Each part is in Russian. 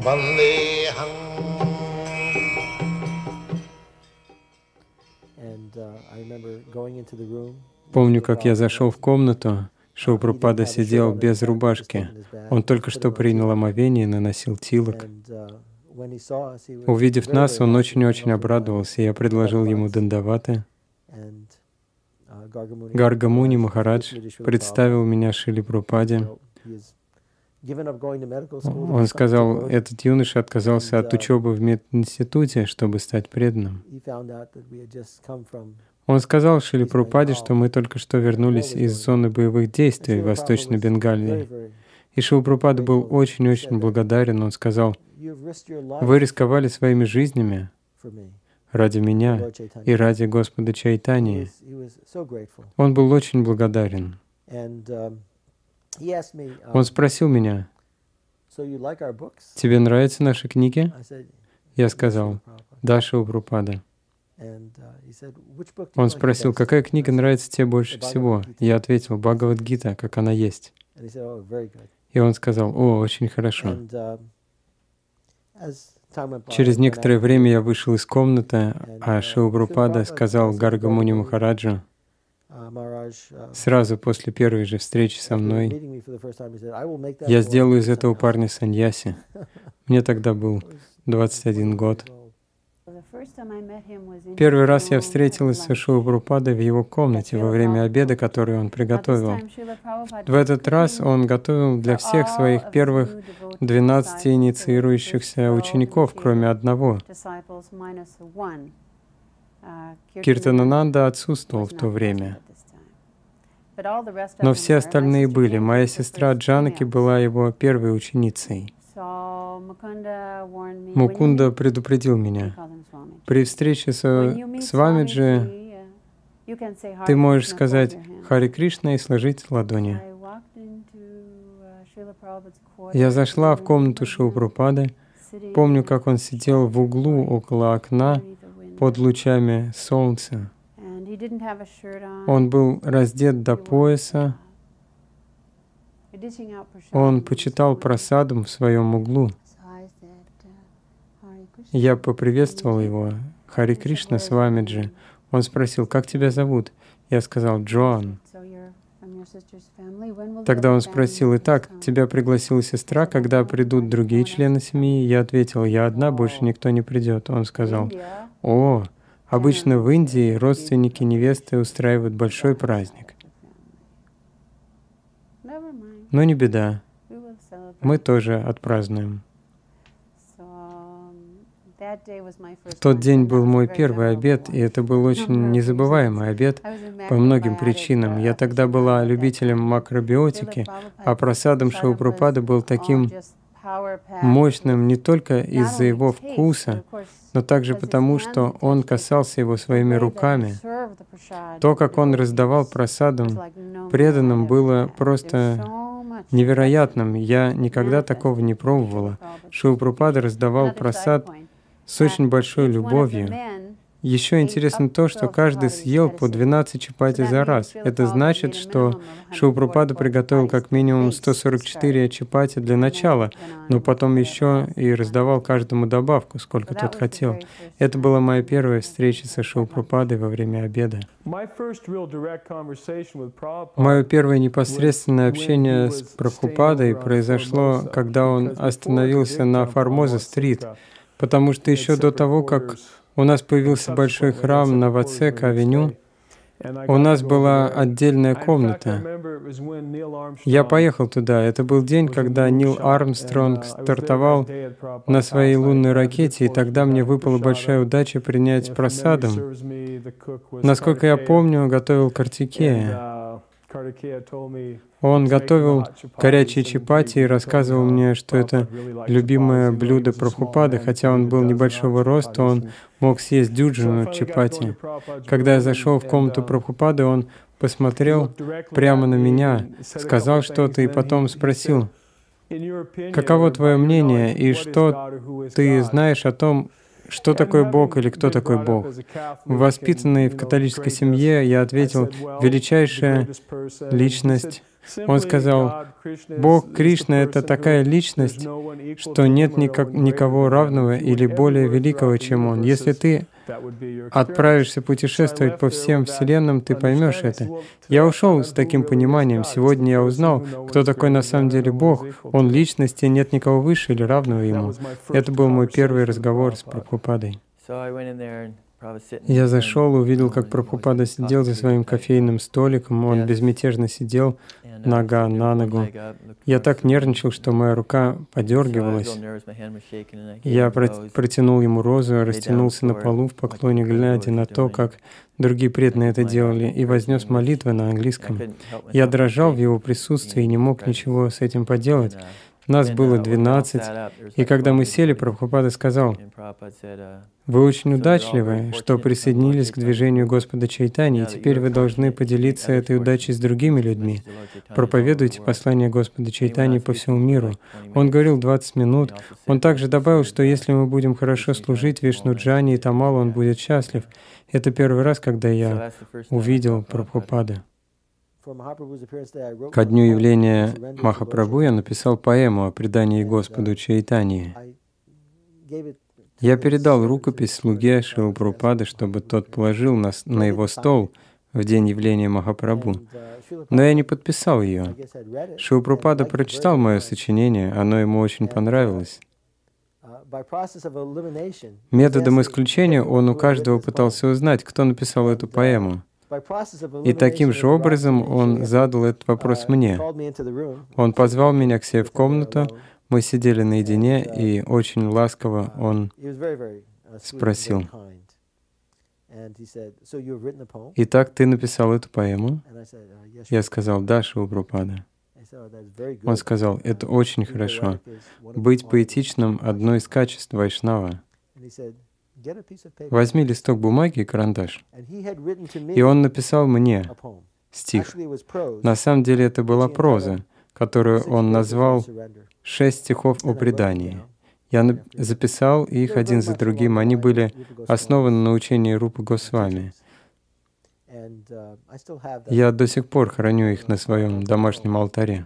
Vandeham. Помню, как я зашел в комнату, Шрила Прабхупада сидел без рубашки. Он только что принял омовение и наносил тилок. Увидев нас, он очень-очень обрадовался. Я предложил ему дандаваты. Гарга Муни Махарадж представил меня Шриле Прабхупаде. Он сказал, этот юноша отказался от учебы в мединституте, чтобы стать преданным. Он сказал Шриле Прабхупаде, что мы только что вернулись из зоны боевых действий в Восточной Бенгалии. И Шрила Прабхупада был очень-очень благодарен. Он сказал, вы рисковали своими жизнями ради меня и ради Господа Чайтаньи. Он был очень благодарен. Он спросил меня, тебе нравятся наши книги? Я сказал, да, Шрила Прабхупада. Он спросил, какая книга нравится тебе больше всего? Я ответил, Бхагавад-гита, как она есть. И он сказал, о, очень хорошо. Через некоторое время я вышел из комнаты, а Шрила Прабхупада сказал Гарга Муни Махараджу, сразу после первой же встречи со мной, я сделаю из этого парня саньяси. Мне тогда был 21 год. Первый раз я встретилась с Шрилой Прабхупадой в его комнате во время обеда, который он приготовил. В этот раз он готовил для всех своих первых 12 инициирующихся учеников, кроме одного. Киртанананда отсутствовал в то время. Но все остальные были. Моя сестра Джанаки была его первой ученицей. Мукунда предупредил меня. При встрече с Свамиджи ты можешь сказать «Харе Кришна» и сложить ладони. Я зашла в комнату Шрилы Прабхупады. Помню, как он сидел в углу около окна под лучами солнца. Он был раздет до пояса. Он почитал прасадам в своем углу. Я поприветствовал его. Харе Кришна, Свамиджи. Он спросил, как тебя зовут? Я сказал, Джоан. Тогда он спросил, итак, тебя пригласила сестра, когда придут другие члены семьи? Я ответил, я одна, больше никто не придет. Он сказал, о, обычно в Индии родственники невесты устраивают большой праздник. Но не беда, мы тоже отпразднуем. В тот день был мой первый обед, и это был очень незабываемый обед по многим причинам. Я тогда была любителем макробиотики, а прасадом Шрилы Прабхупады был таким мощным не только из-за его вкуса, но также потому, что он касался его своими руками. То, как он раздавал прасадам преданным, было просто невероятным. Я никогда такого не пробовала. Шрила Прабхупада раздавал прасад с очень большой любовью. Еще интересно то, что каждый съел по 12 чапати за раз. Это значит, что Шрила Прабхупада приготовил как минимум 144 чапати для начала, но потом еще и раздавал каждому добавку, сколько тот хотел. Это была моя первая встреча со Шрилой Прабхупадой во время обеда. Мое первое непосредственное общение с Прабхупадой произошло, когда он остановился на Формоза-стрит, потому что еще до того, как у нас появился большой храм на Вацек-авеню, у нас была отдельная комната. Я поехал туда. Это был день, когда Нил Армстронг стартовал на своей лунной ракете, и тогда мне выпала большая удача принять прасадам. Насколько я помню, готовил Картикея. Он готовил горячие чапати и рассказывал мне, что это любимое блюдо Прабхупады. Хотя он был небольшого роста, он мог съесть дюжину чапати. Когда я зашел в комнату Прабхупады, он посмотрел прямо на меня, сказал что-то и потом спросил, «Каково твое мнение и что ты знаешь о том, что такое Бог или кто такой Бог?» Воспитанный в католической семье, я ответил, величайшая личность Он сказал, Бог Кришна — это такая личность, что нет никого равного или более великого, чем Он. Если ты отправишься путешествовать по всем вселенным, ты поймешь это. Я ушел с таким пониманием. Сегодня я узнал, кто такой на самом деле Бог. Он личность, и нет никого выше или равного Ему. Это был мой первый разговор с Прабхупадой. Я зашел, увидел, как Прабхупада сидел за своим кофейным столиком. Он безмятежно сидел, нога на ногу. Я так нервничал, что моя рука подергивалась. Я протянул ему розу, растянулся на полу в поклоне, глядя на то, как другие преданные это делали, и вознес молитвы на английском. Я дрожал в его присутствии и не мог ничего с этим поделать. Нас было 12, и когда мы сели, Прабхупада сказал, «Вы очень удачливы, что присоединились к движению Господа Чайтаньи, и теперь вы должны поделиться этой удачей с другими людьми. Проповедуйте послание Господа Чайтаньи по всему миру». Он говорил 20 минут. Он также добавил, что если мы будем хорошо служить Вишну-джане и Тамалу, он будет счастлив. Это первый раз, когда я увидел Прабхупаду. Ко дню явления Махапрабху я написал поэму о предании Господу Чайтаньи. Я передал рукопись слуге Шрилы Прабхупады, чтобы тот положил нас на его стол в день явления Махапрабху. Но я не подписал ее. Шрила Прабхупада прочитал мое сочинение, оно ему очень понравилось. Методом исключения он у каждого пытался узнать, кто написал эту поэму. И таким же образом он задал этот вопрос мне. Он позвал меня к себе в комнату, мы сидели наедине, и очень ласково он спросил, «Итак, ты написал эту поэму?» Я сказал, «Да, Шрила Прабхупада». Он сказал, «Это очень хорошо. Быть поэтичным — одно из качеств вайшнава. Возьми листок бумаги и карандаш». И он написал мне стих. На самом деле это была проза, которую он назвал «6 стихов о предании». Я записал их один за другим. Они были основаны на учении Рупы Госвами. Я до сих пор храню их на своем домашнем алтаре.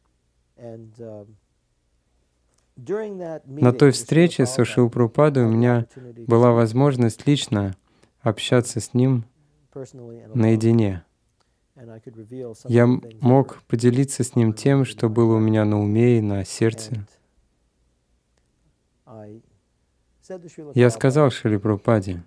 На той встрече со Шрилой Прабхупадой у меня была возможность лично общаться с ним наедине. Я мог поделиться с ним тем, что было у меня на уме и на сердце. Я сказал Шриле Прабхупаде,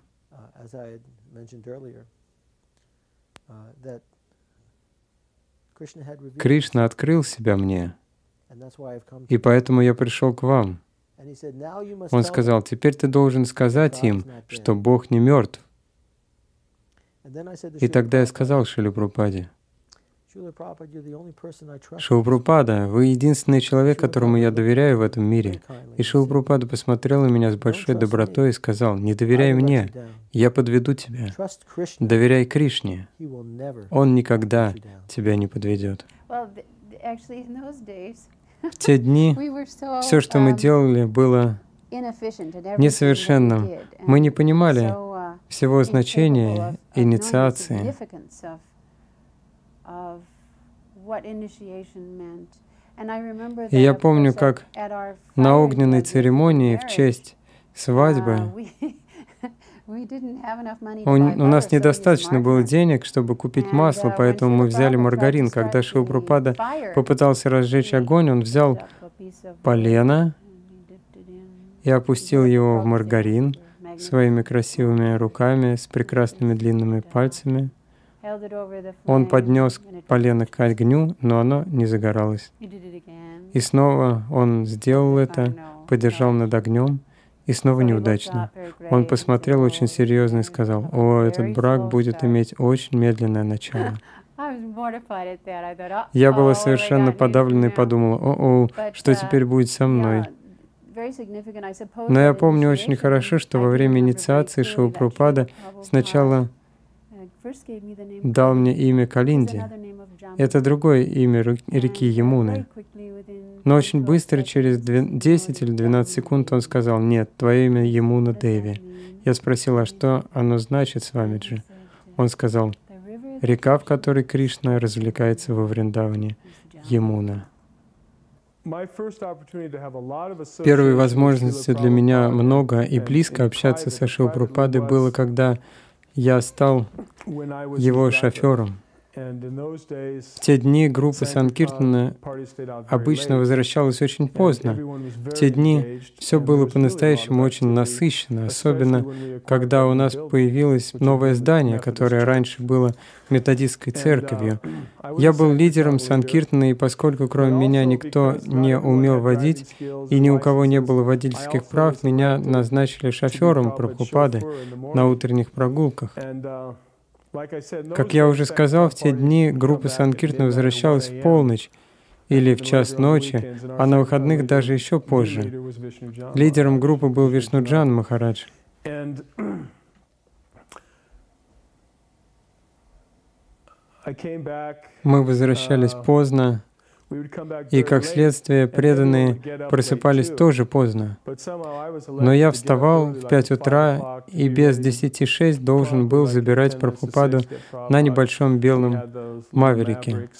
Кришна открыл себя мне, и поэтому я пришел к вам. Он сказал, теперь ты должен сказать им, что Бог не мертв. И тогда я сказал Шриле Прабхупаде, Шрила Прабхупада, вы единственный человек, которому я доверяю в этом мире. И Шрила Прабхупада посмотрел на меня с большой добротой и сказал, не доверяй мне, я подведу тебя. Доверяй Кришне. Он никогда тебя не подведет. В те дни все, что мы делали, было несовершенным. Мы не понимали всего значения инициации. И я помню, как на огненной церемонии в честь свадьбы у нас недостаточно было денег, чтобы купить масло, поэтому мы взяли маргарин. Когда Шрила Прабхупада попытался разжечь огонь, он взял полено и опустил его в маргарин своими красивыми руками с прекрасными длинными пальцами. Он поднес полено к огню, но оно не загоралось. И снова он сделал это, подержал над огнем, и снова неудачно. Он посмотрел очень серьезно и сказал, «О, этот брак будет иметь очень медленное начало». Я была совершенно подавлена и подумала, «О, что теперь будет со мной?» Но я помню очень хорошо, что во время инициации Шрила Прабхупада сначала дал мне имя Калинди. Это другое имя реки Ямуны. Но очень быстро, через 10 или 12 секунд, он сказал, «Нет, твое имя Ямуна Деви». Я спросила, а что оно значит, Свамиджи? Он сказал, река, в которой Кришна развлекается во Вриндаване, Ямуна. Первой возможностью для меня много и близко общаться со Шрилой Прабхупадой было, когда я стал его шофером. В те дни группа Санкиртана обычно возвращалась очень поздно. В те дни все было по-настоящему очень насыщенно, особенно когда у нас появилось новое здание, которое раньше было методистской церковью. Я был лидером Санкиртана, и поскольку кроме меня никто не умел водить, и ни у кого не было водительских прав, меня назначили шофером Прабхупады на утренних прогулках. Как я уже сказал, в те дни группа Санкиртана возвращалась в полночь или в час ночи, а на выходных даже еще позже. Лидером группы был Вишнуджан Махарадж. Мы возвращались поздно, и, как следствие, преданные просыпались тоже поздно. Но я вставал в 5 утра и без 10:06 должен был забирать Прабхупаду на небольшом белом маверике.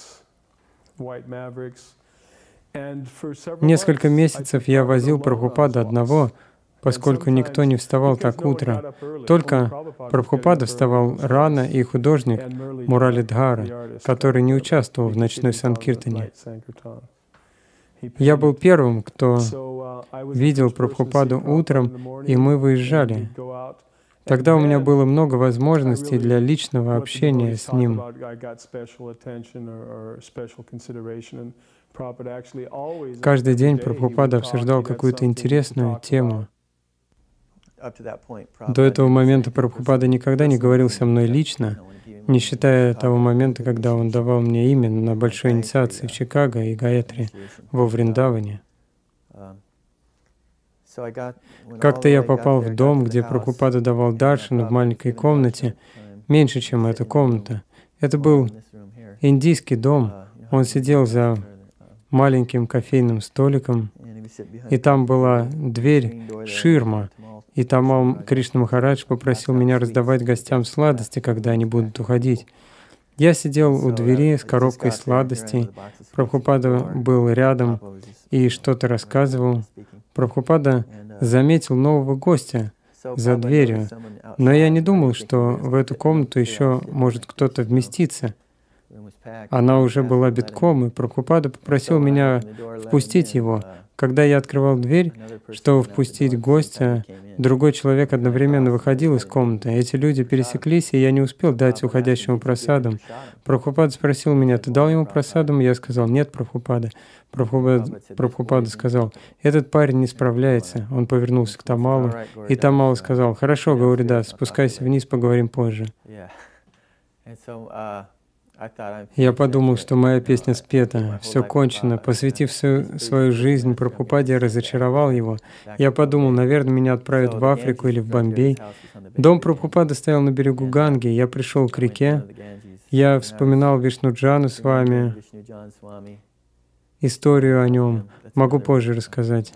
Несколько месяцев я возил Прабхупаду одного, поскольку никто не вставал так утро. Только Прабхупада вставал рано, и художник Муралидхара, который не участвовал в ночной Санкиртане. Я был первым, кто видел Прабхупаду утром, и мы выезжали. Тогда у меня было много возможностей для личного общения с ним. Каждый день Прабхупада обсуждал какую-то интересную тему. До этого момента Прабхупада никогда не говорил со мной лично, не считая того момента, когда он давал мне имя на большой инициации в Чикаго и Гаятри во Вриндаване. Как-то я попал в дом, где Прабхупада давал даршан в маленькой комнате, меньше, чем эта комната. Это был индийский дом. Он сидел за маленьким кофейным столиком, и там была дверь, ширма, и Тамал Кришна Махарадж попросил меня раздавать гостям сладости, когда они будут уходить. Я сидел у двери с коробкой сладостей. Прабхупада был рядом и что-то рассказывал. Прабхупада заметил нового гостя за дверью, но я не думал, что в эту комнату еще может кто-то вместиться. Она уже была битком, и Прабхупада попросил меня впустить его. Когда я открывал дверь, чтобы впустить гостя, другой человек одновременно выходил из комнаты. Эти люди пересеклись, и я не успел дать уходящему прасадам. Прабхупада спросил меня: «Ты дал ему прасадам?» Я сказал: «Нет, Прабхупада». Прабхупада сказал: «Этот парень не справляется». Он повернулся к Тамалу, и Тамал сказал: «Хорошо, Гауридас, спускайся вниз, поговорим позже». Я подумал, что моя песня спета, все кончено. Посвятив всю свою жизнь Прабхупаде, я разочаровал его. Я подумал, наверное, меня отправят в Африку или в Бомбей. Дом Прабхупады стоял на берегу Ганги. Я пришел к реке. Я вспоминал Вишнуджану с вами, историю о нем. Могу позже рассказать.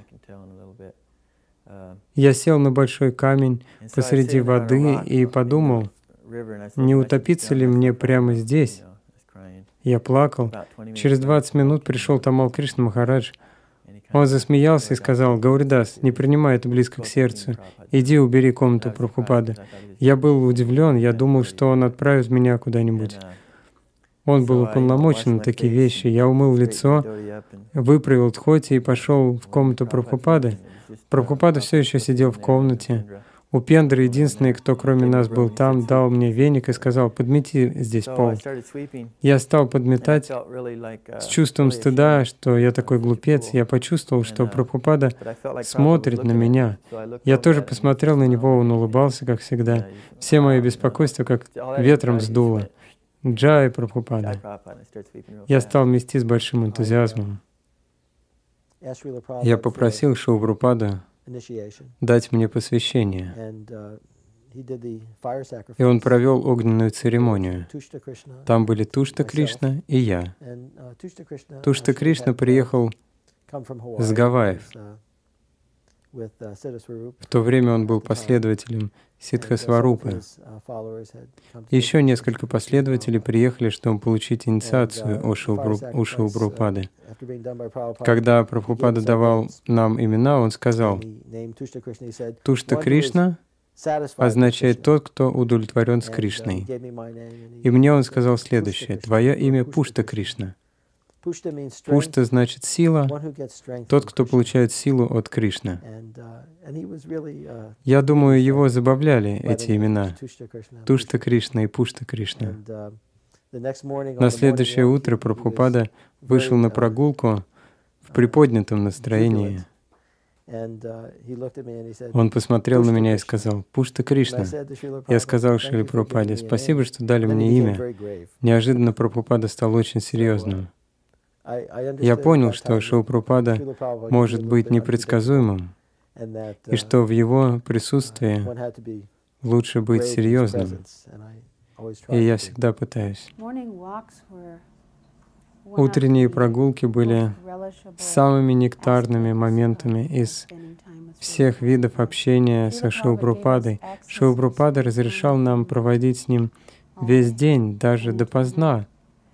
Я сел на большой камень посреди воды и подумал, не утопиться ли мне прямо здесь? Я плакал. Через 20 минут пришел Тамал Кришна Махарадж. Он засмеялся и сказал: «Гауридас, не принимай это близко к сердцу. Иди, убери комнату Прабхупады». Я был удивлен, я думал, что он отправит меня куда-нибудь. Он был уполномочен на такие вещи. Я умыл лицо, выправил тхоти и пошел в комнату Прабхупады. Прабхупада все еще сидел в комнате. Упендра, единственный, кто кроме нас был там, дал мне веник и сказал: «Подмети здесь пол». Я стал подметать с чувством стыда, что я такой глупец. Я почувствовал, что Прабхупада смотрит на меня. Я тоже посмотрел на него, он улыбался, как всегда. Все мои беспокойства как ветром сдуло. Джай Прабхупада. Я стал мести с большим энтузиазмом. Я попросил Шрилу Прабхупаду дать мне посвящение. И он провел огненную церемонию. Там были Тушта Кришна и я. Тушта Кришна приехал с Гавайев. В то время он был последователем Сиддхасварупы. Еще несколько последователей приехали, чтобы получить инициацию у Шрилы Прабхупады. Когда Прабхупада давал нам имена, он сказал: «Тушта Кришна означает тот, кто удовлетворен с Кришной». И мне он сказал следующее: «Твое имя Пушта Кришна». Пушта значит сила, тот, кто получает силу от Кришны. Я думаю, его забавляли эти имена Тушта Кришна и Пушта Кришна. На следующее утро Прабхупада вышел на прогулку в приподнятом настроении. Он посмотрел на меня и сказал: «Пушта Кришна». Я сказал Шриле Прабхупаде: «Спасибо, что дали мне имя». Неожиданно Прабхупада стал очень серьезным. Я понял, что Шрила Прабхупада может быть непредсказуемым, и что в его присутствии лучше быть серьезным. И я всегда пытаюсь. Утренние прогулки были самыми нектарными моментами из всех видов общения со Шрилой Прабхупадой. Шрила Прабхупада разрешал нам проводить с ним весь день, даже допоздна.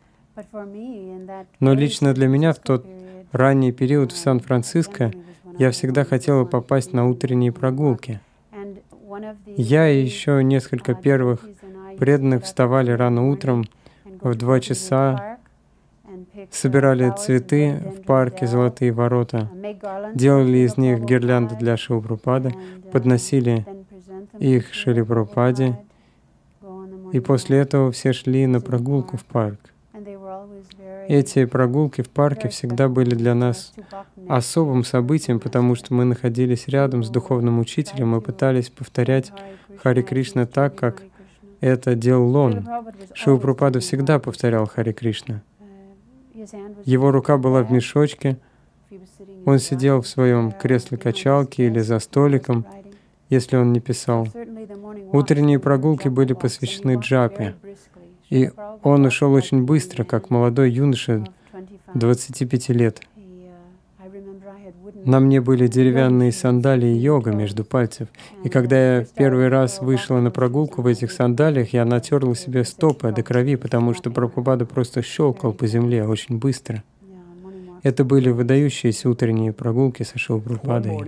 Но лично для меня в тот ранний период в Сан-Франциско я всегда хотела попасть на утренние прогулки. Я и еще несколько первых преданных вставали рано утром в 2 часа, собирали цветы в парке «Золотые ворота», делали из них гирлянды для Шрилы Прабхупады, подносили их Шриле Прабхупаде, и после этого все шли на прогулку в парк. Эти прогулки в парке всегда были для нас особым событием, потому что мы находились рядом с духовным учителем и пытались повторять Харе Кришна так, как это делал он. Шрила Прабхупада всегда повторял Харе Кришна. Его рука была в мешочке, он сидел в своем кресле-качалке или за столиком, если он не писал. Утренние прогулки были посвящены джапе. И он ушел очень быстро, как молодой юноша, 25 лет. На мне были деревянные сандалии йога между пальцев. И когда я в первый раз вышла на прогулку в этих сандалиях, я натерла себе стопы до крови, потому что Прабхупада просто щелкал по земле очень быстро. Это были выдающиеся утренние прогулки со Шрилой Прабхупадой.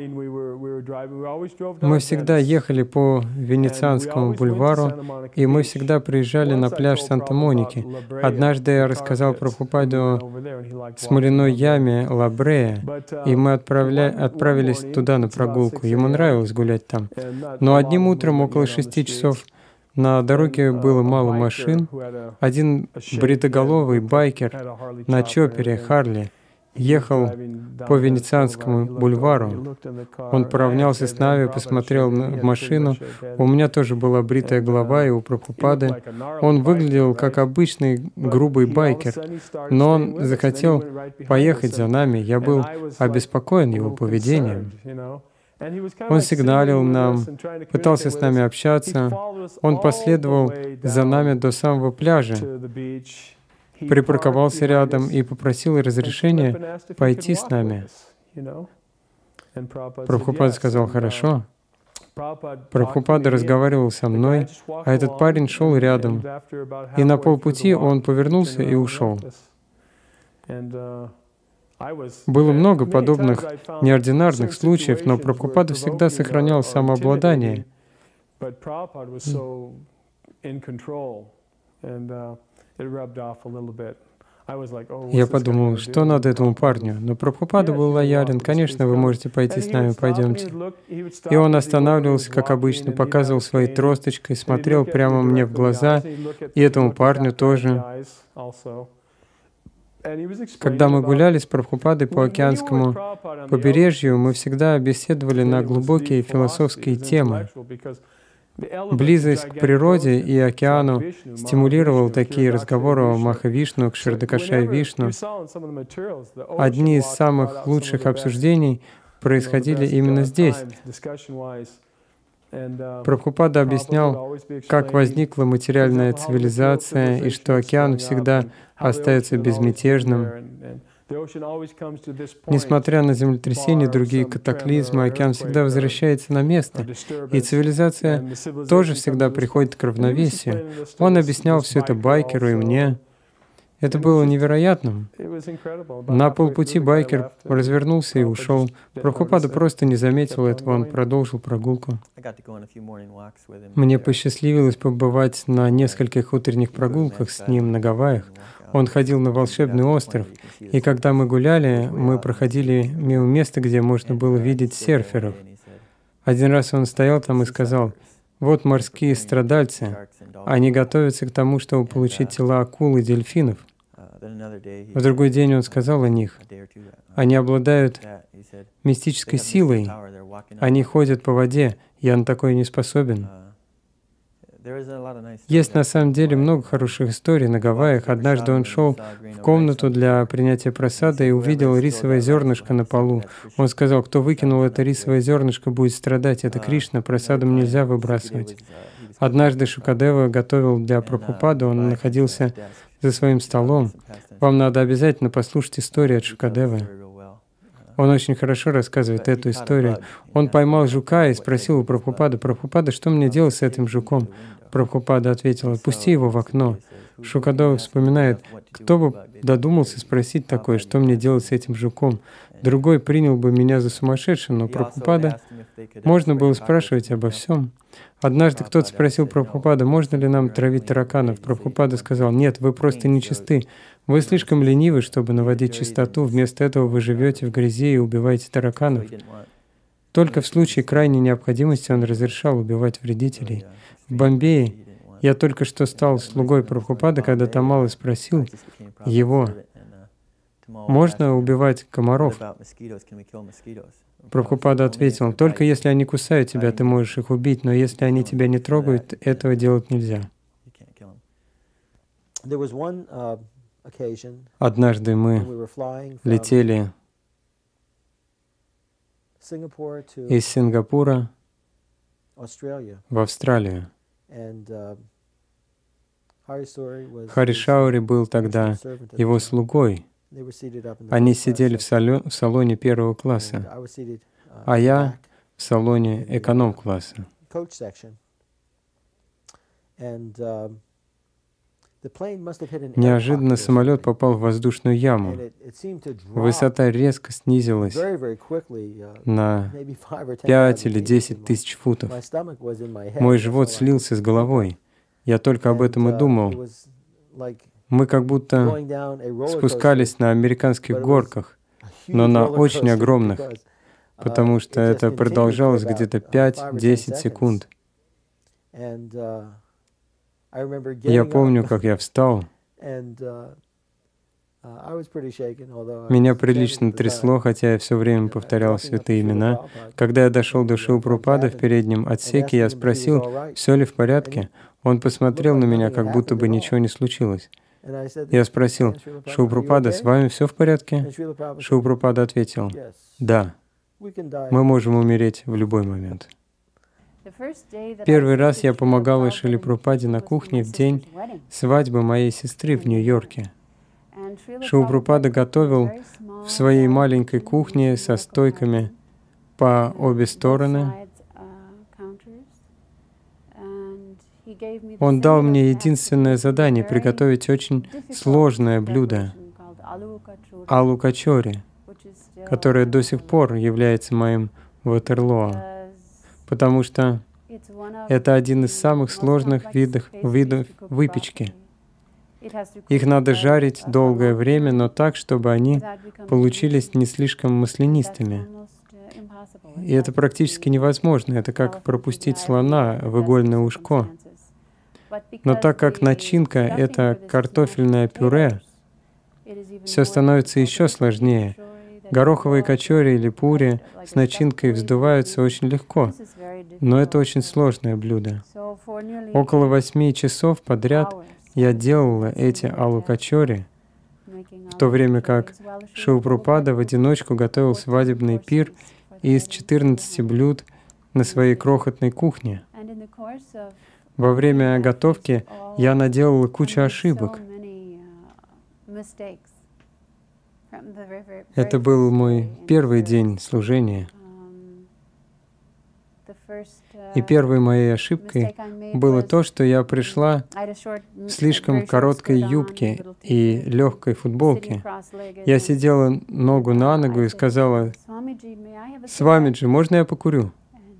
Мы всегда ехали по Венецианскому бульвару, и мы всегда приезжали на пляж Санта-Моники. Однажды я рассказал Прабхупаде о смоляной яме Ла Брея, и мы отправились туда на прогулку. Ему нравилось гулять там. Но одним утром около 6 часов на дороге было мало машин. Один бритоголовый байкер на чоппере Харли ехал по Венецианскому бульвару. Он поравнялся с нами, посмотрел в машину. У меня тоже была бритая голова, и у Прабхупады. Он выглядел как обычный грубый байкер, но он захотел поехать за нами. Я был обеспокоен его поведением. Он сигналил нам, пытался с нами общаться. Он последовал за нами до самого пляжа, припарковался рядом и попросил разрешения пойти с нами. Прабхупада сказал: «Хорошо». Прабхупада разговаривал со мной, а этот парень шел рядом. И на полпути он повернулся и ушел. Было много подобных неординарных случаев, но Прабхупада всегда сохранял самообладание. Я подумал, что надо этому парню. Но Прабхупада был лоялен. «Конечно, вы можете пойти с нами, пойдемте». И он останавливался, как обычно, показывал своей тросточкой, смотрел прямо мне в глаза, и этому парню тоже. Когда мы гуляли с Прабхупадой по океанскому побережью, мы всегда беседовали на глубокие философские темы. Близость к природе и океану стимулировала такие разговоры о Махавишну, Кширдакашай Вишну. Одни из самых лучших обсуждений происходили именно здесь. Прабхупада объяснял, как возникла материальная цивилизация и что океан всегда остается безмятежным. Несмотря на землетрясения и другие катаклизмы, океан всегда возвращается на место, и цивилизация тоже всегда приходит к равновесию. Он объяснял все это байкеру и мне. Это было невероятным. На полпути байкер развернулся и ушел. Прабхупада просто не заметил этого, он продолжил прогулку. Мне посчастливилось побывать на нескольких утренних прогулках с ним на Гавайях. Он ходил на волшебный остров, и когда мы гуляли, мы проходили мимо места, где можно было видеть серферов. Один раз он стоял там и сказал: «Вот морские страдальцы, они готовятся к тому, чтобы получить тела акул и дельфинов». В другой день он сказал о них: «Они обладают мистической силой, они ходят по воде, я на такое не способен». Есть на самом деле много хороших историй на Гавайях. Однажды он шел в комнату для принятия прасада и увидел рисовое зернышко на полу. Он сказал: «Кто выкинул это рисовое зернышко, будет страдать. Это Кришна, прасадом нельзя выбрасывать». Однажды Шукадева готовил для Прабхупады, он находился за своим столом. Вам надо обязательно послушать историю от Шукадевы. Он очень хорошо рассказывает эту историю. Он поймал жука и спросил у Прабхупады: «Прабхупада, что мне делать с этим жуком?» Прабхупада ответила: «Отпусти его в окно». Шукадева вспоминает: «Кто бы додумался спросить такое, что мне делать с этим жуком? Другой принял бы меня за сумасшедшего, но Прабхупада...» Можно было спрашивать обо всем. Однажды кто-то спросил Прабхупада: «Можно ли нам травить тараканов?» Прабхупада сказал: «Нет, вы просто нечисты. Вы слишком ленивы, чтобы наводить чистоту. Вместо этого вы живете в грязи и убиваете тараканов». Только в случае крайней необходимости он разрешал убивать вредителей. В Бомбее я только что стал слугой Прабхупады, когда Тамала спросил его: «Можно убивать комаров?» Прабхупада ответил: «Только если они кусают тебя, ты можешь их убить, но если они тебя не трогают, этого делать нельзя». Однажды мы летели из Сингапура в Австралию. Хари Шаури был тогда его слугой. Они сидели в салоне первого класса, а я в салоне эконом-класса. Неожиданно самолет попал в воздушную яму. Высота резко снизилась на 5 или 10 тысяч футов. Мой живот слился с головой. Я только об этом и думал. Мы как будто спускались на американских горках, но на очень огромных, потому что это продолжалось где-то 5-10 секунд. Я помню, как я встал. Меня прилично трясло, хотя я все время повторял святые имена. Когда я дошел до Шрилы Прабхупады в переднем отсеке, я спросил, все ли в порядке. Он посмотрел на меня, как будто бы ничего не случилось. Я спросил: «Шрила Прабхупада, с вами все в порядке?» Шрила Прабхупада ответил: «Да, мы можем умереть в любой момент». Первый раз я помогала Шриле Прабхупаде на кухне в день свадьбы моей сестры в Нью-Йорке. Шрила Прабхупада готовил в своей маленькой кухне со стойками по обе стороны. Он дал мне единственное задание — приготовить очень сложное блюдо — алу качори, которое до сих пор является моим ватерлоа, потому что это один из самых сложных видов выпечки. Их надо жарить долгое время, но так, чтобы они получились не слишком маслянистыми. И это практически невозможно. Это как пропустить слона в игольное ушко. Но так как начинка — это картофельное пюре, все становится еще сложнее. Гороховые качори или пури с начинкой вздуваются очень легко, но это очень сложное блюдо. Около 8 часов подряд я делала эти алу качори, в то время как Шрила Прабхупада в одиночку готовил свадебный пир из 14 блюд на своей крохотной кухне. Во время готовки я наделала кучу ошибок. Это был мой первый день служения. И первой моей ошибкой было то, что я пришла в слишком короткой юбке и легкой футболке. Я сидела ногу на ногу и сказала: «Свамиджи, можно я покурю?»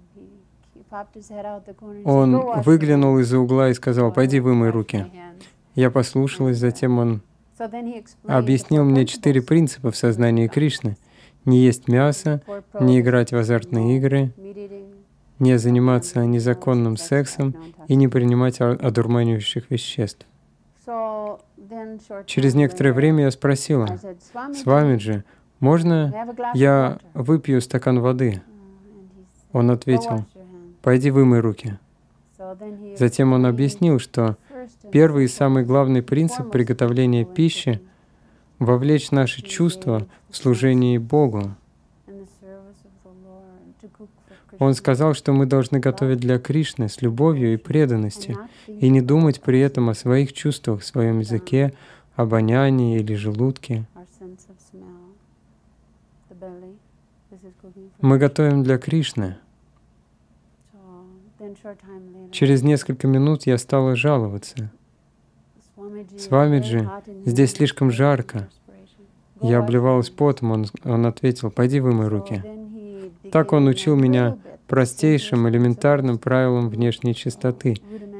Он выглянул из-за угла и сказал: «Пойди вымой руки». Я послушалась, затем он объяснил мне 4 принципа в сознании Кришны: не есть мясо, не играть в азартные игры, не заниматься незаконным сексом и не принимать одурманивающих веществ. Через некоторое время я спросила: «Свамиджи, можно я выпью стакан воды?» Он ответил: «Пойди вымой руки». Затем он объяснил, что первый и самый главный принцип приготовления пищи — вовлечь наши чувства в служение Богу. Он сказал, что мы должны готовить для Кришны с любовью и преданностью, и не думать при этом о своих чувствах, своем языке, обонянии или желудке. Мы готовим для Кришны. Через несколько минут я стала жаловаться: «Свамиджи, здесь слишком жарко». Я обливалась потом, он ответил: «Пойди вымой руки». Так он учил меня простейшим, элементарным правилам внешней чистоты.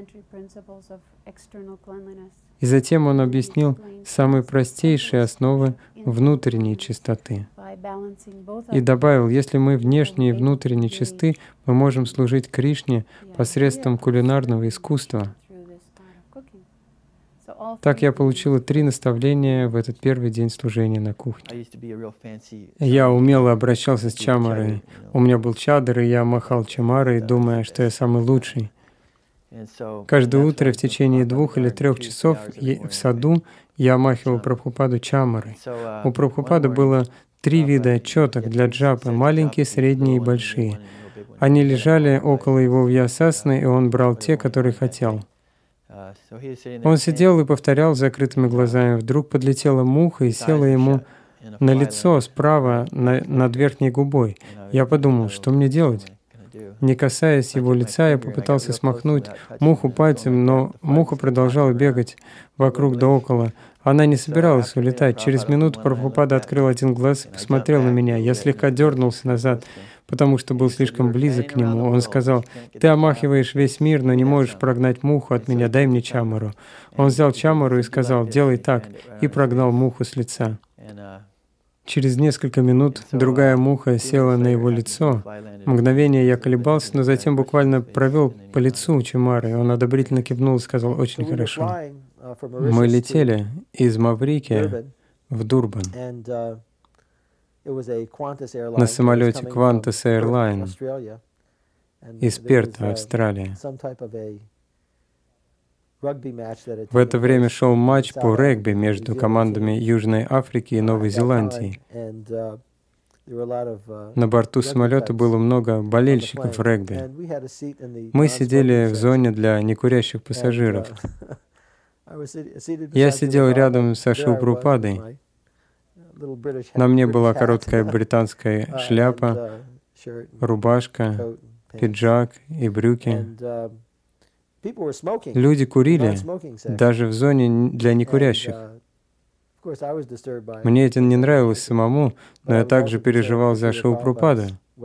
И затем он объяснил самые простейшие основы внутренней чистоты. И добавил: если мы внешне и внутренне чисты, мы можем служить Кришне посредством кулинарного искусства. Так я получила 3 наставления в этот первый день служения на кухне. Я умело обращался с чамарой. У меня был чадр, и я махал чамарой, думая, что я самый лучший. Каждое утро в течение 2 или 3 часов в саду я омахивал Прабхупаду чамарой. У Прабхупады было 3 вида четок для джапы — маленькие, средние и большие. Они лежали около его вьясасаны, и он брал те, которые хотел. Он сидел и повторял с закрытыми глазами. Вдруг подлетела муха и села ему на лицо справа над верхней губой. Я подумал, что мне делать? Не касаясь его лица, я попытался смахнуть муху пальцем, но муха продолжала бегать вокруг да около. Она не собиралась улетать. Через минуту Прабхупада открыл один глаз и посмотрел на меня. Я слегка дернулся назад, потому что был слишком близок к нему. Он сказал: «Ты омахиваешь весь мир, но не можешь прогнать муху от меня, дай мне чамару». Он взял чамару и сказал: «Делай так», и прогнал муху с лица. Через несколько минут другая муха села на его лицо. Мгновение я колебался, но затем буквально провел по лицу чамары. Он одобрительно кивнул и сказал: «Очень хорошо». Мы летели из Маврикия в Дурбан на самолете Qantas Airline из Перта, Австралия. В это время шел матч по регби между командами Южной Африки и Новой Зеландии. На борту самолета было много болельщиков регби. Мы сидели в зоне для некурящих пассажиров. Я сидел рядом с Шрила Прабхупадой. На мне была короткая британская шляпа, рубашка, пиджак и брюки. Люди курили, даже в зоне для некурящих. Мне это не нравилось самому, но я также переживал за Шрилу Прабхупаду.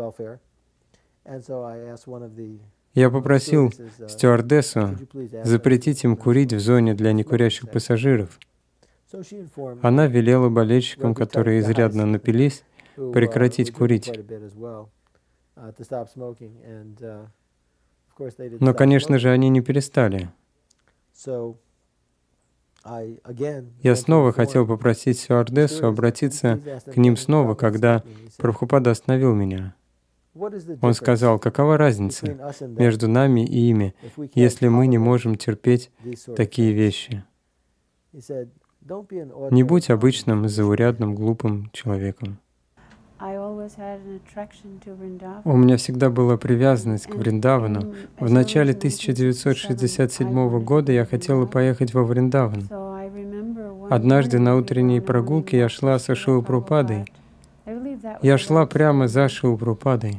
Я попросил стюардессу запретить им курить в зоне для некурящих пассажиров. Она велела болельщикам, которые изрядно напились, прекратить курить. Но, конечно же, они не перестали. Я снова хотел попросить стюардессу обратиться к ним снова, когда Прабхупада остановил меня. Он сказал: «Какова разница между нами и ими, если мы не можем терпеть такие вещи? Не будь обычным, заурядным, глупым человеком». У меня всегда была привязанность к Вриндавану. В начале 1967 года я хотела поехать во Вриндаван. Однажды на утренней прогулке я шла со Шрила Прабхупадой. Я шла прямо за Шрилой Прабхупадой.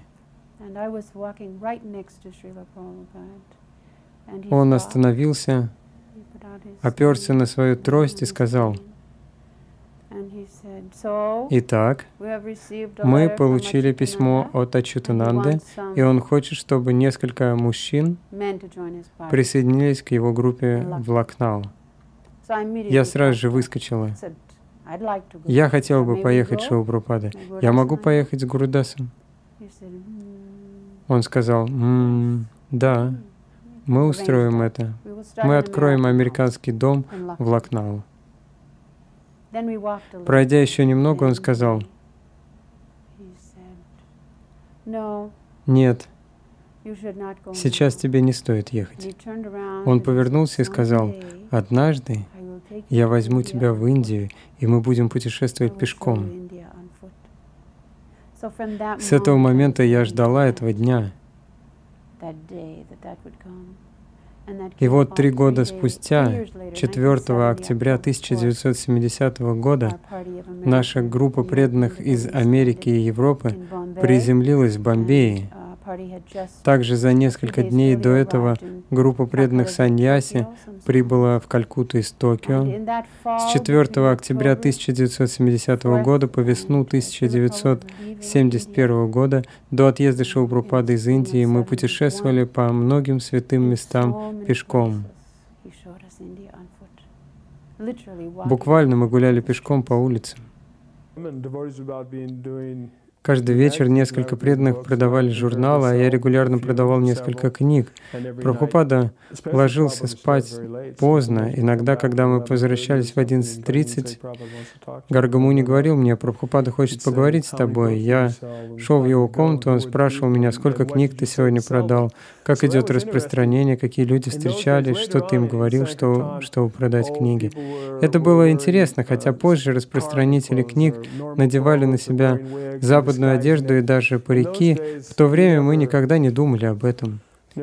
Он остановился, оперся на свою трость и сказал: «Итак, мы получили письмо от Ачютананды, и он хочет, чтобы несколько мужчин присоединились к его группе в Лакхнау». Я сразу же выскочила. Я хотел бы поехать в Шрилу Прабхупады. Я могу поехать с Гурудасом? Он сказал: «Да, мы устроим это. Мы откроем американский дом в Лакхнау». Пройдя еще немного, он сказал: «Нет, сейчас тебе не стоит ехать». Он повернулся и сказал: «Однажды я возьму тебя в Индию, и мы будем путешествовать пешком». С этого момента я ждала этого дня. И вот 3 года спустя, 4 октября 1970 года, наша группа преданных из Америки и Европы приземлилась в Бомбее. Также за несколько дней до этого группа преданных саньяси прибыла в Калькутту из Токио. С 4 октября 1970 года по весну 1971 года до отъезда Шрилы Прабхупады из Индии мы путешествовали по многим святым местам пешком. Буквально мы гуляли пешком по улицам. Каждый вечер несколько преданных продавали журналы, а я регулярно продавал несколько книг. Прабхупада ложился спать поздно. Иногда, когда мы возвращались в 11:30, Гаргамуни говорил мне: «Прабхупада хочет поговорить с тобой». Я шел в его комнату, он спрашивал меня: «Сколько книг ты сегодня продал? Как идет распространение? Какие люди встречались? Что ты им говорил, чтобы продать книги?» Это было интересно, хотя позже распространители книг надевали на себя западную одежду и даже парики. В то время мы никогда не думали об этом.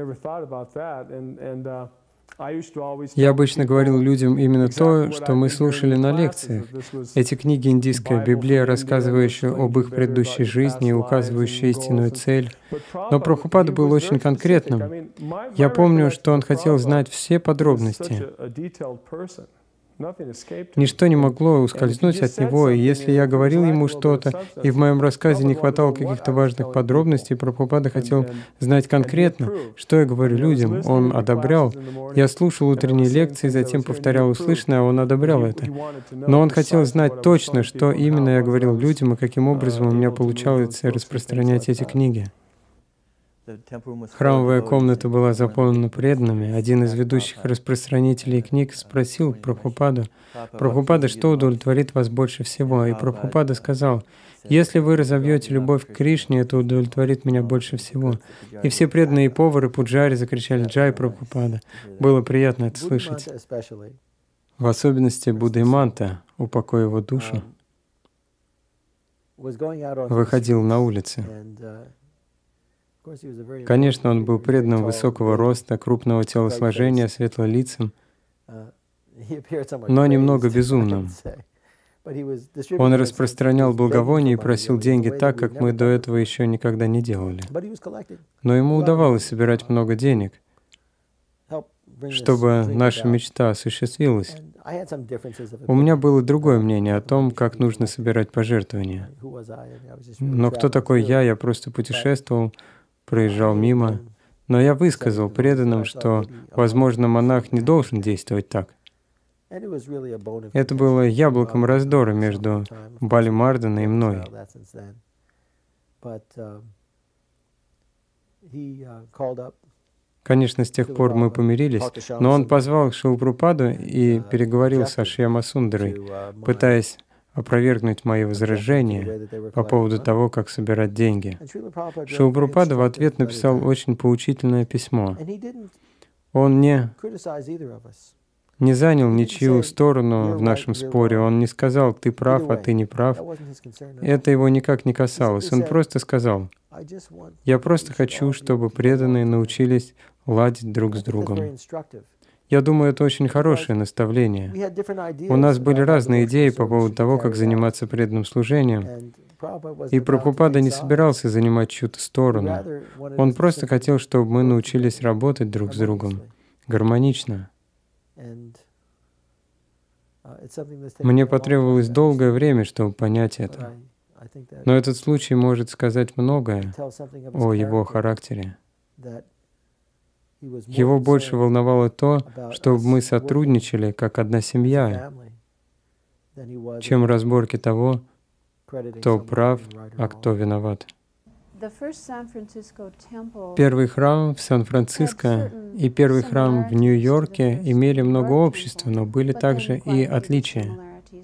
Я обычно говорил людям именно то, что мы слушали на лекциях. Эти книги — индийская Библия, рассказывающая об их предыдущей жизни и указывающая истинную цель. Но Прабхупада был очень конкретным. Я помню, что он хотел знать все подробности. Ничто не могло ускользнуть от него, и если я говорил ему что-то, и в моем рассказе не хватало каких-то важных подробностей, Прабхупада хотел знать конкретно, что я говорю людям. Он одобрял. Я слушал утренние лекции, затем повторял услышанное, а он одобрял это. Но он хотел знать точно, что именно я говорил людям, и каким образом у меня получалось распространять эти книги. Храмовая комната была заполнена преданными. Один из ведущих распространителей книг спросил Прабхупаду: «Прабхупада, что удовлетворит вас больше всего?» И Прабхупада сказал: «Если вы разовьете любовь к Кришне, это удовлетворит меня больше всего». И все преданные повары пуджари закричали: «Джай Прабхупада». Было приятно это слышать. В особенности Буддхиманта, упокой его душу, выходил на улицы. Конечно, он был преданным высокого роста, крупного телосложения, светлолицым, но немного безумным. Он распространял благовония и просил деньги так, как мы до этого еще никогда не делали. Но ему удавалось собирать много денег, чтобы наша мечта осуществилась. У меня было другое мнение о том, как нужно собирать пожертвования. Но кто такой я? Я просто путешествовал, проезжал мимо. Но я высказал преданным, что, возможно, монах не должен действовать так. Это было яблоком раздора между Бали Мардана и мной. Конечно, с тех пор мы помирились, но он позвал Шрилу Прабхупаду и переговорил со Шьяма Сундарой, пытаясь опровергнуть мои возражения по поводу того, как собирать деньги. Шрила Прабхупада в ответ написал очень поучительное письмо. Он не занял ничью сторону в нашем споре. Он не сказал: «Ты прав, а ты не прав». Это его никак не касалось. Он просто сказал: «Я просто хочу, чтобы преданные научились ладить друг с другом». Я думаю, это очень хорошее наставление. У нас были разные идеи по поводу того, как заниматься преданным служением. И Прабхупада не собирался занимать чью-то сторону. Он просто хотел, чтобы мы научились работать друг с другом гармонично. Мне потребовалось долгое время, чтобы понять это. Но этот случай может сказать многое о его характере. Его больше волновало то, чтобы мы сотрудничали как одна семья, чем разборки того, кто прав, а кто виноват. Первый храм в Сан-Франциско и первый храм в Нью-Йорке имели много общества, но были также и отличия.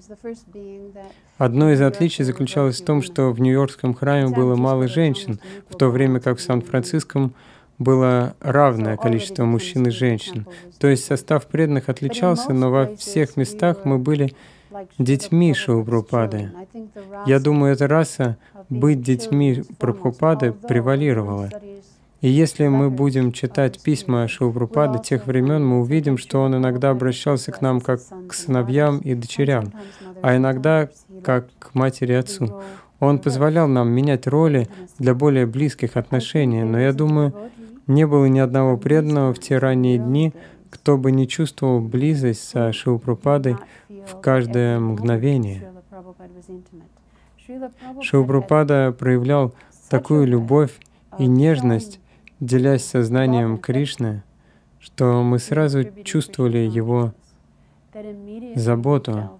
Одно из отличий заключалось в том, что в Нью-Йоркском храме было мало женщин, в то время как в Сан-Франциском было равное количество мужчин и женщин. То есть состав преданных отличался, но во всех местах мы были детьми Шилы-Прабхупады. Я думаю, эта раса быть детьми Прабхупады превалировала. И если мы будем читать письма Шилы-Прабхупады тех времен, мы увидим, что он иногда обращался к нам как к сыновьям и дочерям, а иногда как к матери и отцу. Он позволял нам менять роли для более близких отношений, но я думаю, не было ни одного преданного в те ранние дни, кто бы не чувствовал близость со Шилы-Прабхупадой в каждое мгновение. Шилы-Прабхупада проявлял такую любовь и нежность, делясь сознанием Кришны, что мы сразу чувствовали его заботу.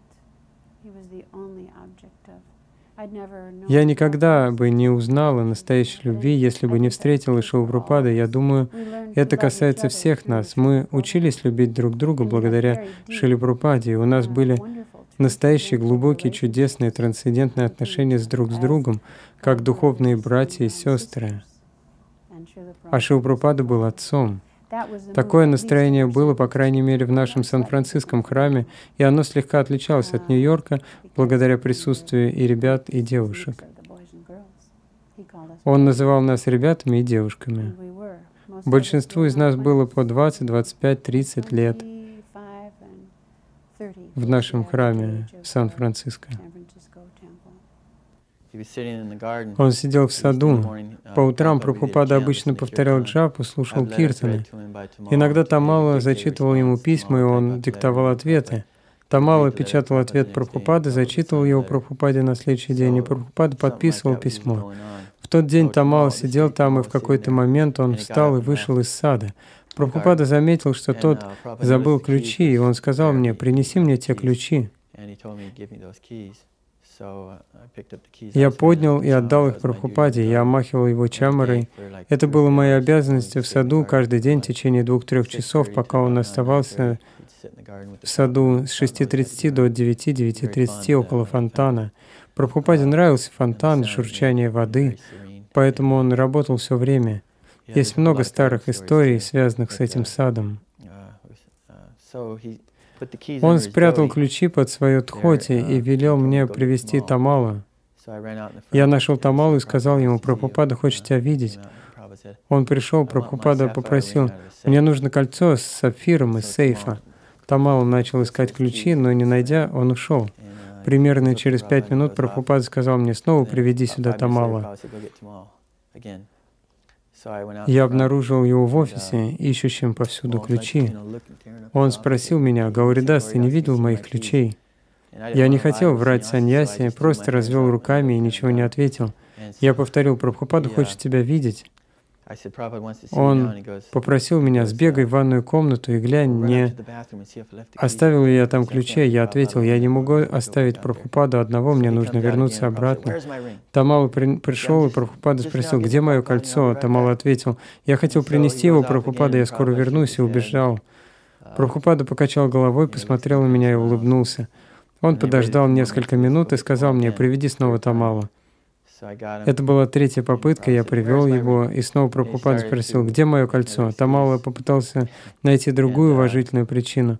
Я никогда бы не узнала настоящей любви, если бы не встретила Шилы-Прабхупады. Я думаю, это касается всех нас. Мы учились любить друг друга благодаря Шиле Прабхупаде. У нас были настоящие глубокие, чудесные, трансцендентные отношения друг с другом, как духовные братья и сестры. А Шила Прабхупада был отцом. Такое настроение было, по крайней мере, в нашем Сан-Франциском храме, и оно слегка отличалось от Нью-Йорка благодаря присутствию и ребят, и девушек. Он называл нас ребятами и девушками. Большинству из нас было по 20, 25, 30 лет в нашем храме в Сан-Франциско. Он сидел в саду. По утрам Прабхупада обычно повторял джапу, слушал киртаны. Иногда Тамала зачитывал ему письма, и он диктовал ответы. Тамала печатал ответ Прабхупады, зачитывал его Прабхупаде на следующий день, и Прабхупада подписывал письмо. В тот день Тамала сидел там, и в какой-то момент он встал и вышел из сада. Прабхупада заметил, что тот забыл ключи, и он сказал мне: «Принеси мне те ключи». Я поднял и отдал их Прабхупаде, я омахивал его чамарой. Это было моей обязанностью в саду каждый день в течение 2-3 часов, пока он оставался в саду с 6:30 до 9:30 около фонтана. Прабхупаде нравился фонтан, шурчание воды, поэтому он работал все время. Есть много старых историй, связанных с этим садом. Он спрятал ключи под свое дхоти и велел мне привезти Тамалу. Я нашел Тамалу и сказал ему: «Прабхупада хочет тебя видеть». Он пришел, Прабхупада попросил: «Мне нужно кольцо с сапфиром из сейфа». Тамала начал искать ключи, но не найдя, он ушел. Примерно через 5 минут Прабхупада сказал мне: «Снова приведи сюда Тамала». Я обнаружил его в офисе, ищущим повсюду ключи. Он спросил меня: «Гауридас, ты не видел моих ключей?» Я не хотел врать саньяси, просто развел руками и ничего не ответил. Я повторил: «Прабхупада хочет тебя видеть». Он попросил меня: «Сбегай в ванную комнату и глянь, не оставил ли я там ключи». Я ответил: «Я не могу оставить Прабхупаду одного, мне нужно вернуться обратно». Тамала пришел, и Прабхупада спросил: «Где мое кольцо?» Тамала ответил: «Я хотел принести его, Прабхупада, я скоро вернусь», и убежал. Прабхупада покачал головой, посмотрел на меня и улыбнулся. Он подождал несколько минут и сказал мне: «Приведи снова Тамалу». Это была 3-я попытка, я привел его, и снова Прабхупада спросил: «Где мое кольцо?» Тамала попытался найти другую уважительную причину.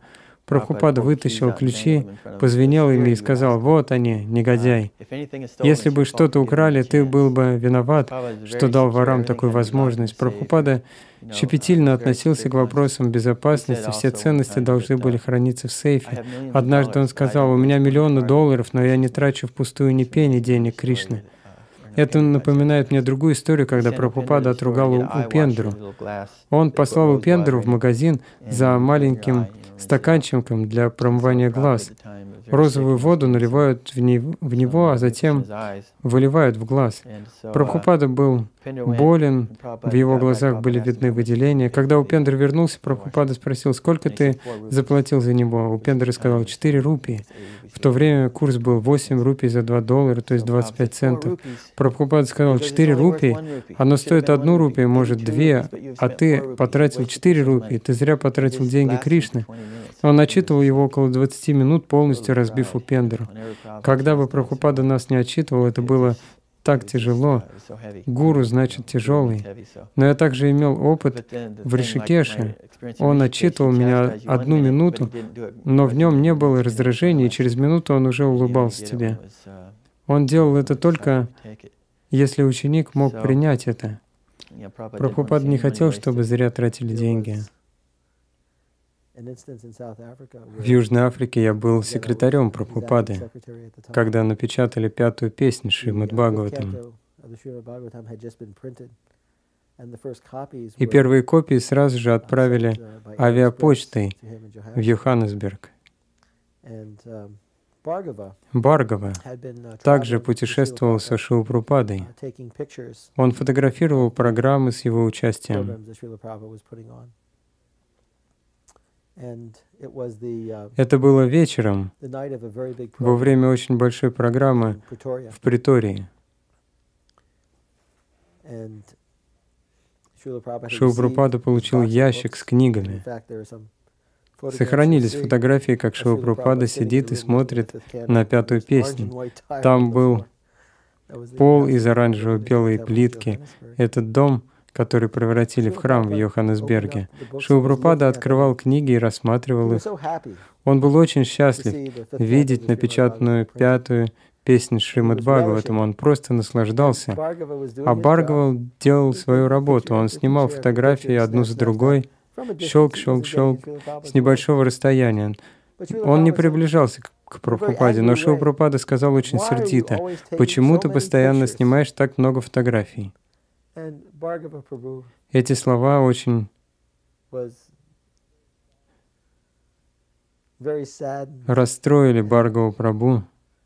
Прабхупада вытащил ключи, позвенел ими и сказал: «Вот они, негодяй. Если бы что-то украли, ты был бы виноват, что дал ворам такую возможность». Прабхупада щепетильно относился к вопросам безопасности, все ценности должны были храниться в сейфе. Однажды он сказал: «У меня миллионы долларов, но я не трачу впустую ни пени денег Кришны». Это напоминает мне другую историю, когда Прабхупада отругал Упендру. Он послал Упендру в магазин за маленьким стаканчиком для промывания глаз. Розовую воду наливают в него, а затем выливают в глаз. Прабхупада был болен, в его глазах были видны выделения. Когда Упендра вернулся, Прабхупада спросил: «Сколько ты заплатил за него?» Упендра сказал: «4 рупии». В то время курс был 8 рупий за $2, то есть 25 центов. Прабхупада сказал: «4 рупии? Оно стоит 1 рупию, может 2, а ты потратил 4 рупии. Ты зря потратил деньги Кришны». Он отчитывал его около 20 минут, полностью разбив Упендру. Когда бы Прабхупада нас не отчитывал, это было так тяжело. Гуру значит тяжелый. Но я также имел опыт в Ришикеше. Он отчитывал меня 1 минуту, но в нем не было раздражения, и через минуту он уже улыбался тебе. Он делал это только, если ученик мог принять это. Прабхупада не хотел, чтобы зря тратили деньги. В Южной Африке я был секретарем Прабхупады, когда напечатали 5-ю песню Шримад Бхагаватам. И первые копии сразу же отправили авиапочтой в Йоханнесберг. Бхаргава также путешествовал со Шрила Прабхупадой. Он фотографировал программы с его участием. Это было вечером, во время очень большой программы в Притории. Шрила Прабхупада получил ящик с книгами. Сохранились фотографии, как Шрила Прабхупада сидит и смотрит на 5-ю песню. Там был пол из оранжево-белой плитки. Этот дом, который превратили в храм в Йоханнесберге. Шрила Прабхупада открывал книги и рассматривал их. Он был очень счастлив видеть напечатанную 5-ю песню Шримад Бхагаватам. Он просто наслаждался. А Бхаргава делал свою работу. Он снимал фотографии одну за другой, щелк, щелк, щелк, с небольшого расстояния. Он не приближался к Прабхупаде, но Шрила Прабхупада сказал очень сердито: «Почему ты постоянно снимаешь так много фотографий?» Эти слова очень расстроили Бхаргаву Прабху.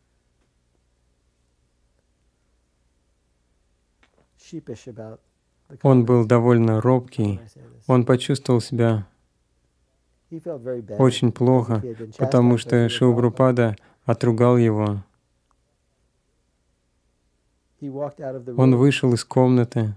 Он был довольно робкий. Он почувствовал себя очень плохо, потому что Шрила Прабхупада отругал его. Он вышел из комнаты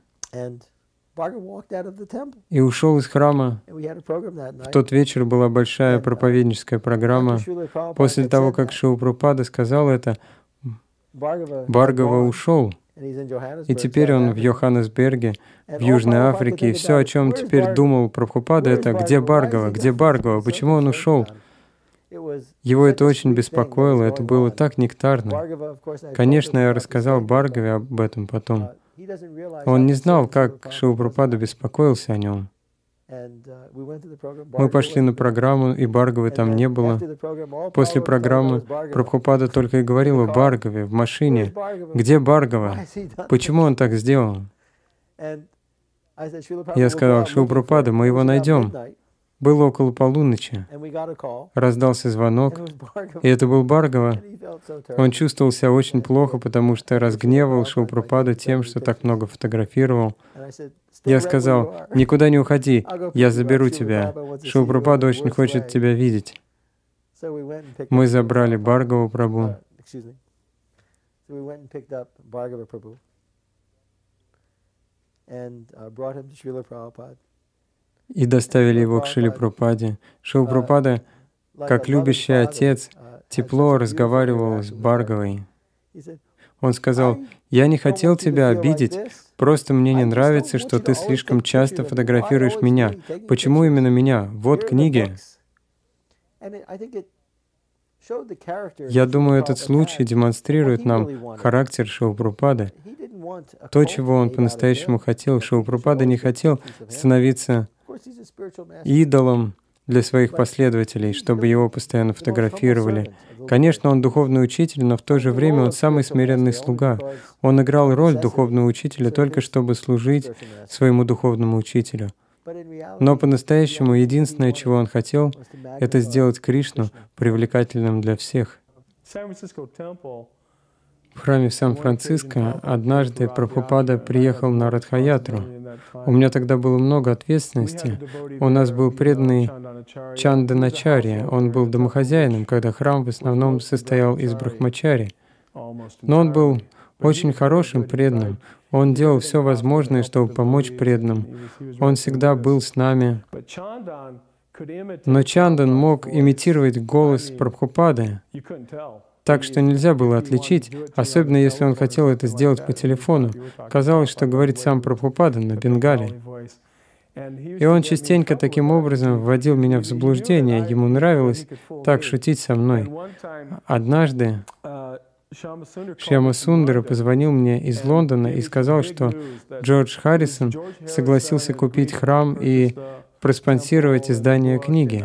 и ушел из храма. В тот вечер была большая проповедническая программа. После того, как Шрила Прабхупада сказал это, Бхаргава ушел. И теперь он в Йоханнесберге, в Южной Африке, и все, о чем теперь думал Прабхупада, это: где Бхаргава, где Бхаргава, почему он ушел? Его это очень беспокоило, это было так нектарно. Конечно, я рассказал Бхаргаве об этом потом. Он не знал, как Шрила Прабхупада беспокоился о нем. Мы пошли на программу, и Бхаргавы там не было. После программы Прабхупада только и говорил о Бхаргаве в машине. «Где Бхаргава? Почему он так сделал?» Я сказал: «Шрила Прабхупада, мы его найдем». Было около полуночи. Раздался звонок, и это был Бхаргава. Он чувствовал себя очень плохо, потому что разгневал Шрила Прабхупаду тем, что так много фотографировал. Я сказал: «Никуда не уходи, я заберу тебя. Шрила Прабхупада очень хочет тебя видеть». Мы забрали Бхаргаву Прабху. И доставили его к Шриле Прабхупаде. Шрила Прабхупада, как любящий отец, тепло разговаривал с Бхаргавой. Он сказал: «Я не хотел тебя обидеть, просто мне не нравится, что ты слишком часто фотографируешь меня. Почему именно меня? Вот книги». Я думаю, этот случай демонстрирует нам характер Шилы-Прабхупады. То, чего он по-настоящему хотел. Шилы-Прабхупада не хотел становиться идолом для своих последователей, чтобы его постоянно фотографировали. Конечно, он духовный учитель, но в то же время он самый смиренный слуга. Он играл роль духовного учителя только чтобы служить своему духовному учителю. Но по-настоящему единственное, чего он хотел, это сделать Кришну привлекательным для всех. В храме в Сан-Франциско однажды Прабхупада приехал на Радха-ятру. У меня тогда было много ответственности. У нас был преданный Чанданачарья. Он был домохозяином, когда храм в основном состоял из брахмачари. Но он был очень хорошим преданным. Он делал все возможное, чтобы помочь преданным. Он всегда был с нами. Но Чандан мог имитировать голос Прабхупады, так что нельзя было отличить, особенно если он хотел это сделать по телефону. Казалось, что говорит сам Прабхупада на бенгале. И он частенько таким образом вводил меня в заблуждение. Ему нравилось так шутить со мной. Однажды Шьяма Сундара позвонил мне из Лондона и сказал, что Джордж Харрисон согласился купить храм и проспонсировать издание книги.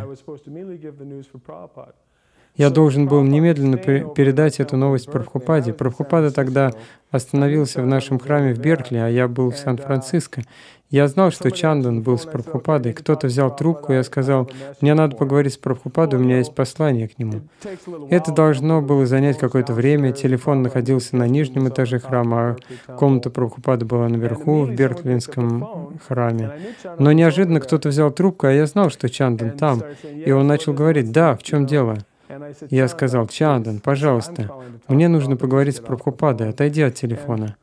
Я должен был немедленно передать эту новость Прабхупаде. Прабхупада тогда остановился в нашем храме в Беркли, а я был в Сан-Франциско. Я знал, что Чандан был с Прабхупадой. Кто-то взял трубку, и я сказал: «Мне надо поговорить с Прабхупадой, у меня есть послание к нему». Это должно было занять какое-то время. Телефон находился на нижнем этаже храма, а комната Прабхупады была наверху, в Берклинском храме. Но неожиданно кто-то взял трубку, а я знал, что Чандан там. И он начал говорить: «Да, в чем дело?» Я сказал: «Чандан, пожалуйста, мне нужно поговорить с Прабхупадой, отойди от телефона».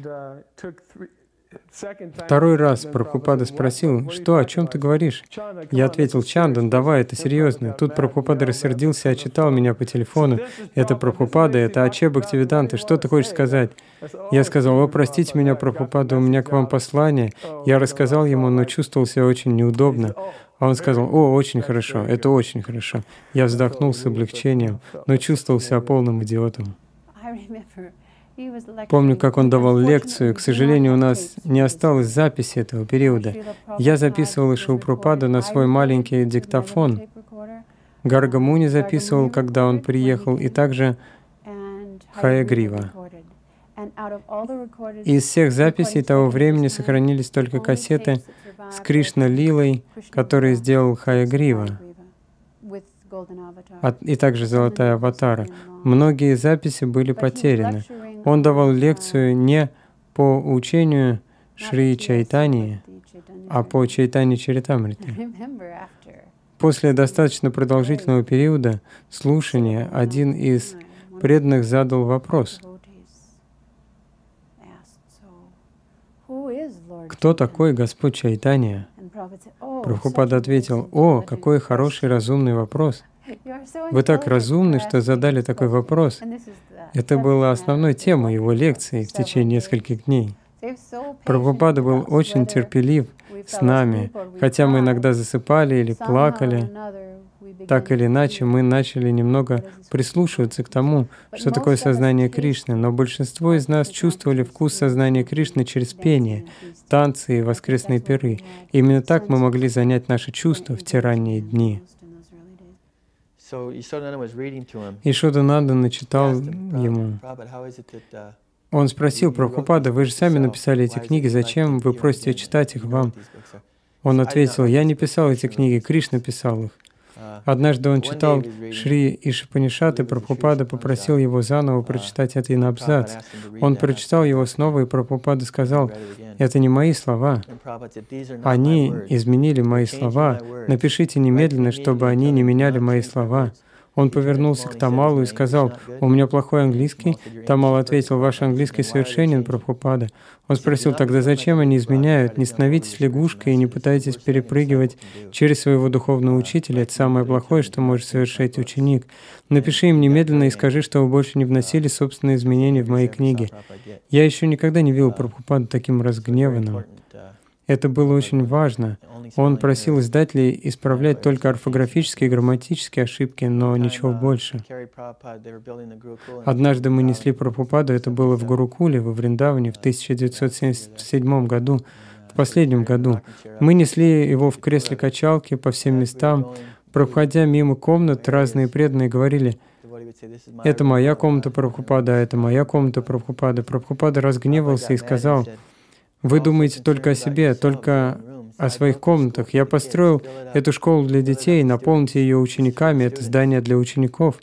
Второй раз Прабхупада спросил: «Что, о чем ты говоришь?» Я ответил: «Чандан, давай, это серьезно». Тут Прабхупада рассердился и отчитал меня по телефону: «Это Прабхупада, это Аче Бхактивиданта, что ты хочешь сказать?» Я сказал: «О, простите меня, Прабхупада, у меня к вам послание». Я рассказал ему, но чувствовал себя очень неудобно. А он сказал: «О, очень хорошо, это очень хорошо». Я вздохнул с облегчением, но чувствовал себя полным идиотом. Помню, как он давал лекцию. К сожалению, у нас не осталось записи этого периода. Я записывал Шрила Прабхупаду на свой маленький диктофон. Гарга Муни записывал, когда он приехал, и также Хаягрива. Из всех записей того времени сохранились только кассеты с Кришна-лилой, которые сделал Хаягрива, и также «Золотая аватара». Многие записи были потеряны. Он давал лекцию не по учению Шри Чайтаньи, а по Чайтанья Чаритамрите. После достаточно продолжительного периода слушания один из преданных задал вопрос: «Кто такой Господь Чайтанья?» Прабхупада ответил: «О, какой хороший, разумный вопрос! Вы так разумны, что задали такой вопрос». Это была основной темой его лекции в течение нескольких дней. Прабхупада был очень терпелив с нами, хотя мы иногда засыпали или плакали. Так или иначе, мы начали немного прислушиваться к тому, что такое сознание Кришны, но большинство из нас чувствовали вкус сознания Кришны через пение, танцы и воскресные пиры. Именно так мы могли занять наши чувства в те ранние дни. Ишодананда читал ему. Он спросил: «Прабхупада, вы же сами написали эти книги, зачем вы просите читать их вам?» Он ответил: «Я не писал эти книги, Кришна писал их». Однажды он читал Шри Ишупанишад, и Прабхупада попросил его заново прочитать один абзац. Он прочитал его снова, и Прабхупада сказал: «Это не мои слова. Они изменили мои слова. Напишите немедленно, чтобы они не меняли мои слова». Он повернулся к Тамалу и сказал: «У меня плохой английский». Тамал ответил: «Ваш английский совершенен, Прабхупада». Он спросил: «Тогда зачем они изменяют? Не становитесь лягушкой и не пытайтесь перепрыгивать через своего духовного учителя. Это самое плохое, что может совершить ученик. Напиши им немедленно и скажи, что вы больше не вносили собственные изменения в мои книги». Я еще никогда не видел Прабхупаду таким разгневанным. Это было очень важно. Он просил издателей исправлять только орфографические и грамматические ошибки, но ничего больше. Однажды мы несли Прабхупаду, это было в Гурукуле, во Вриндаване, в 1977 году, в последнем году. Мы несли его в кресле качалки по всем местам. Проходя мимо комнат, разные преданные говорили: «Это моя комната Прабхупада, это моя комната Прабхупада». Прабхупада разгневался и сказал: «Вы думаете только о себе, только о своих комнатах. Я построил эту школу для детей, наполните ее учениками, это здание для учеников».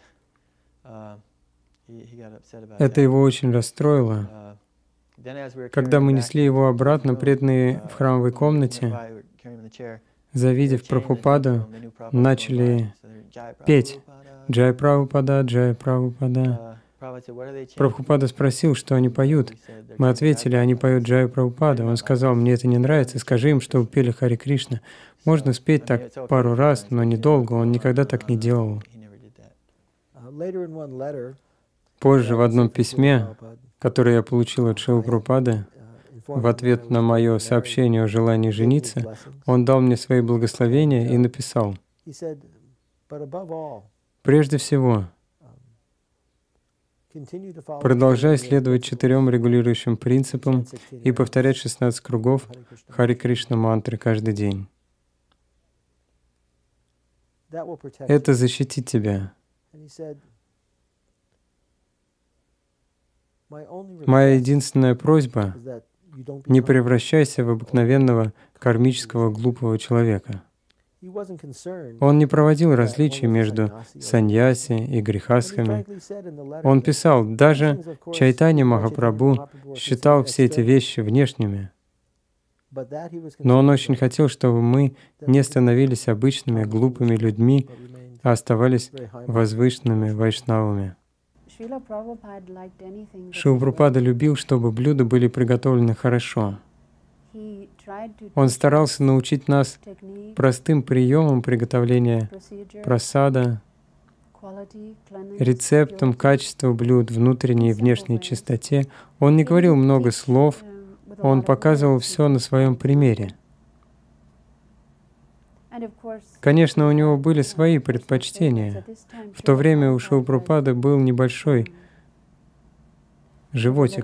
Это его очень расстроило. Когда мы несли его обратно, преданные в храмовой комнате, завидев Прабхупаду, начали петь «Джай Прабхупада, Джай Прабхупада». Прабхупада спросил, что они поют. Мы ответили: они поют Джай Прабхупада. Он сказал: мне это не нравится, скажи им, что пели Харе Кришна. Можно спеть так пару раз, но недолго. Он никогда так не делал. Позже в одном письме, которое я получил от Шрилы Прабхупады, в ответ на мое сообщение о желании жениться, он дал мне свои благословения и написал: «Прежде всего, продолжай следовать 4 регулирующим принципам и повторять 16 кругов Харе Кришна мантры каждый день. Это защитит тебя. Моя единственная просьба — не превращайся в обыкновенного кармического глупого человека». Он не проводил различий между саньяси и грехастхами. Он писал: даже Чайтанья Махапрабху считал все эти вещи внешними. Но он очень хотел, чтобы мы не становились обычными глупыми людьми, а оставались возвышенными вайшнавами. Шрила Прабхупада любил, чтобы блюда были приготовлены хорошо. Он старался научить нас простым приемам приготовления прасада, рецептам качества блюд, внутренней и внешней чистоте. Он не говорил много слов, он показывал все на своем примере. Конечно, у него были свои предпочтения. В то время у Шрилы Прабхупады был небольшой животик.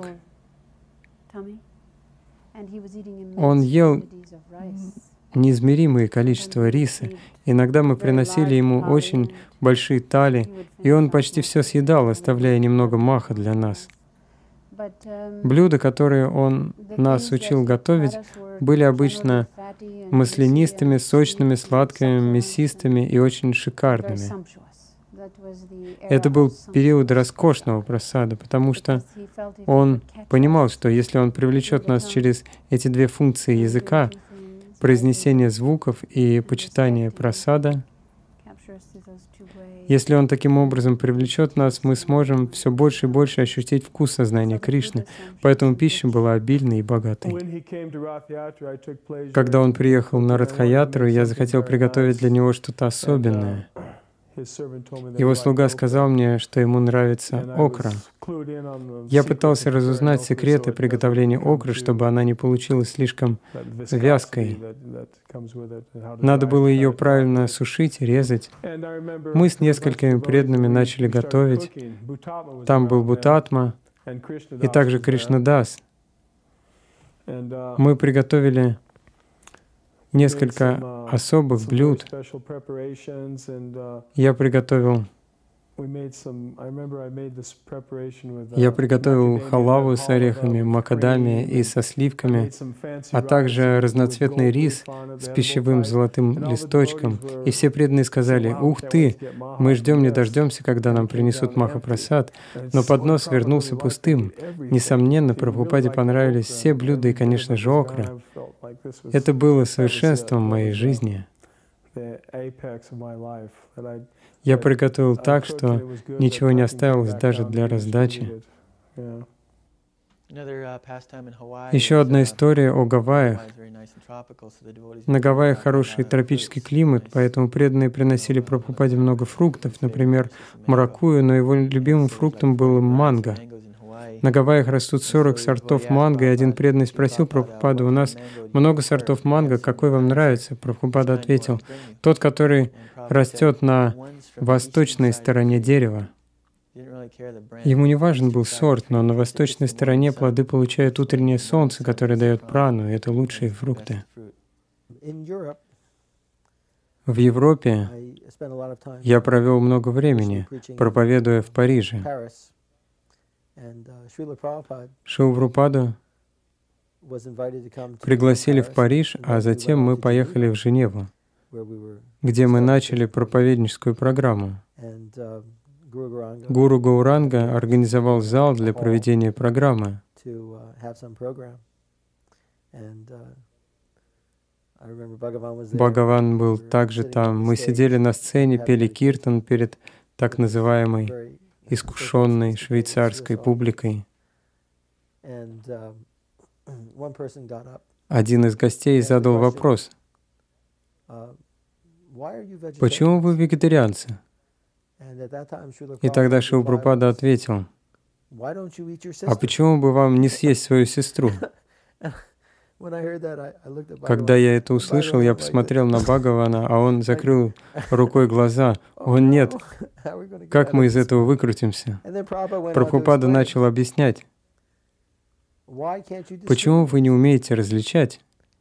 Он ел неизмеримое количество риса. Иногда мы приносили ему очень большие тали, и он почти все съедал, оставляя немного маха для нас. Блюда, которые он нас учил готовить, были обычно маслянистыми, сочными, сладкими, мясистыми и очень шикарными. Это был период роскошного прасада, потому что он понимал, что если он привлечет нас через эти 2 функции языка, произнесение звуков и почитание прасада, если он таким образом привлечет нас, мы сможем все больше и больше ощутить вкус сознания Кришны. Поэтому пища была обильной и богатой. Когда он приехал на Радха-ятру, я захотел приготовить для него что-то особенное. Его слуга сказал мне, что ему нравится окра. Я пытался разузнать секреты приготовления окры, чтобы она не получилась слишком вязкой. Надо было ее правильно сушить, резать. Мы с несколькими преданными начали готовить. Там был Бхутатма и также Кришнадас. Мы приготовили несколько особых блюд. Я приготовил халаву с орехами, макадамия и со сливками, а также разноцветный рис с пищевым золотым листочком. И все преданные сказали: «Ух ты! Мы ждем не дождемся, когда нам принесут Махапрасад». Но поднос вернулся пустым. Несомненно, Прабхупаде понравились все блюда и, конечно же, окра. Это было совершенством моей жизни. Я приготовил так, что ничего не оставилось даже для раздачи. Еще одна история о Гавайях. На Гавайях хороший тропический климат, поэтому преданные приносили Прабхупаде много фруктов, например, маракуйю, но его любимым фруктом был манго. На Гавайях растут 40 сортов манго, и один преданный спросил Прабхупаду: «У нас много сортов манго, какой вам нравится?» Прабхупада ответил: «Тот, который растет на восточной стороне дерева». Ему не важен был сорт, но на восточной стороне плоды получают утреннее солнце, которое дает прану, и это лучшие фрукты. В Европе я провел много времени, проповедуя в Париже. Шрила Прабхупаду пригласили в Париж, а затем мы поехали в Женеву, где мы начали проповедническую программу. Гуру Гауранга организовал зал для проведения программы. Бхагаван был также там. Мы сидели на сцене, пели киртан перед так называемой искушенной швейцарской публикой. Один из гостей задал вопрос: «Почему вы вегетарианцы?» И тогда Шрила Прабхупада ответил: «А почему бы вам не съесть свою сестру?» Когда я это услышал, я посмотрел на Бхагавана, а он закрыл рукой глаза. Он: «Нет, как мы из этого выкрутимся?» Прабхупада начал объяснять: «Почему вы не умеете различать?»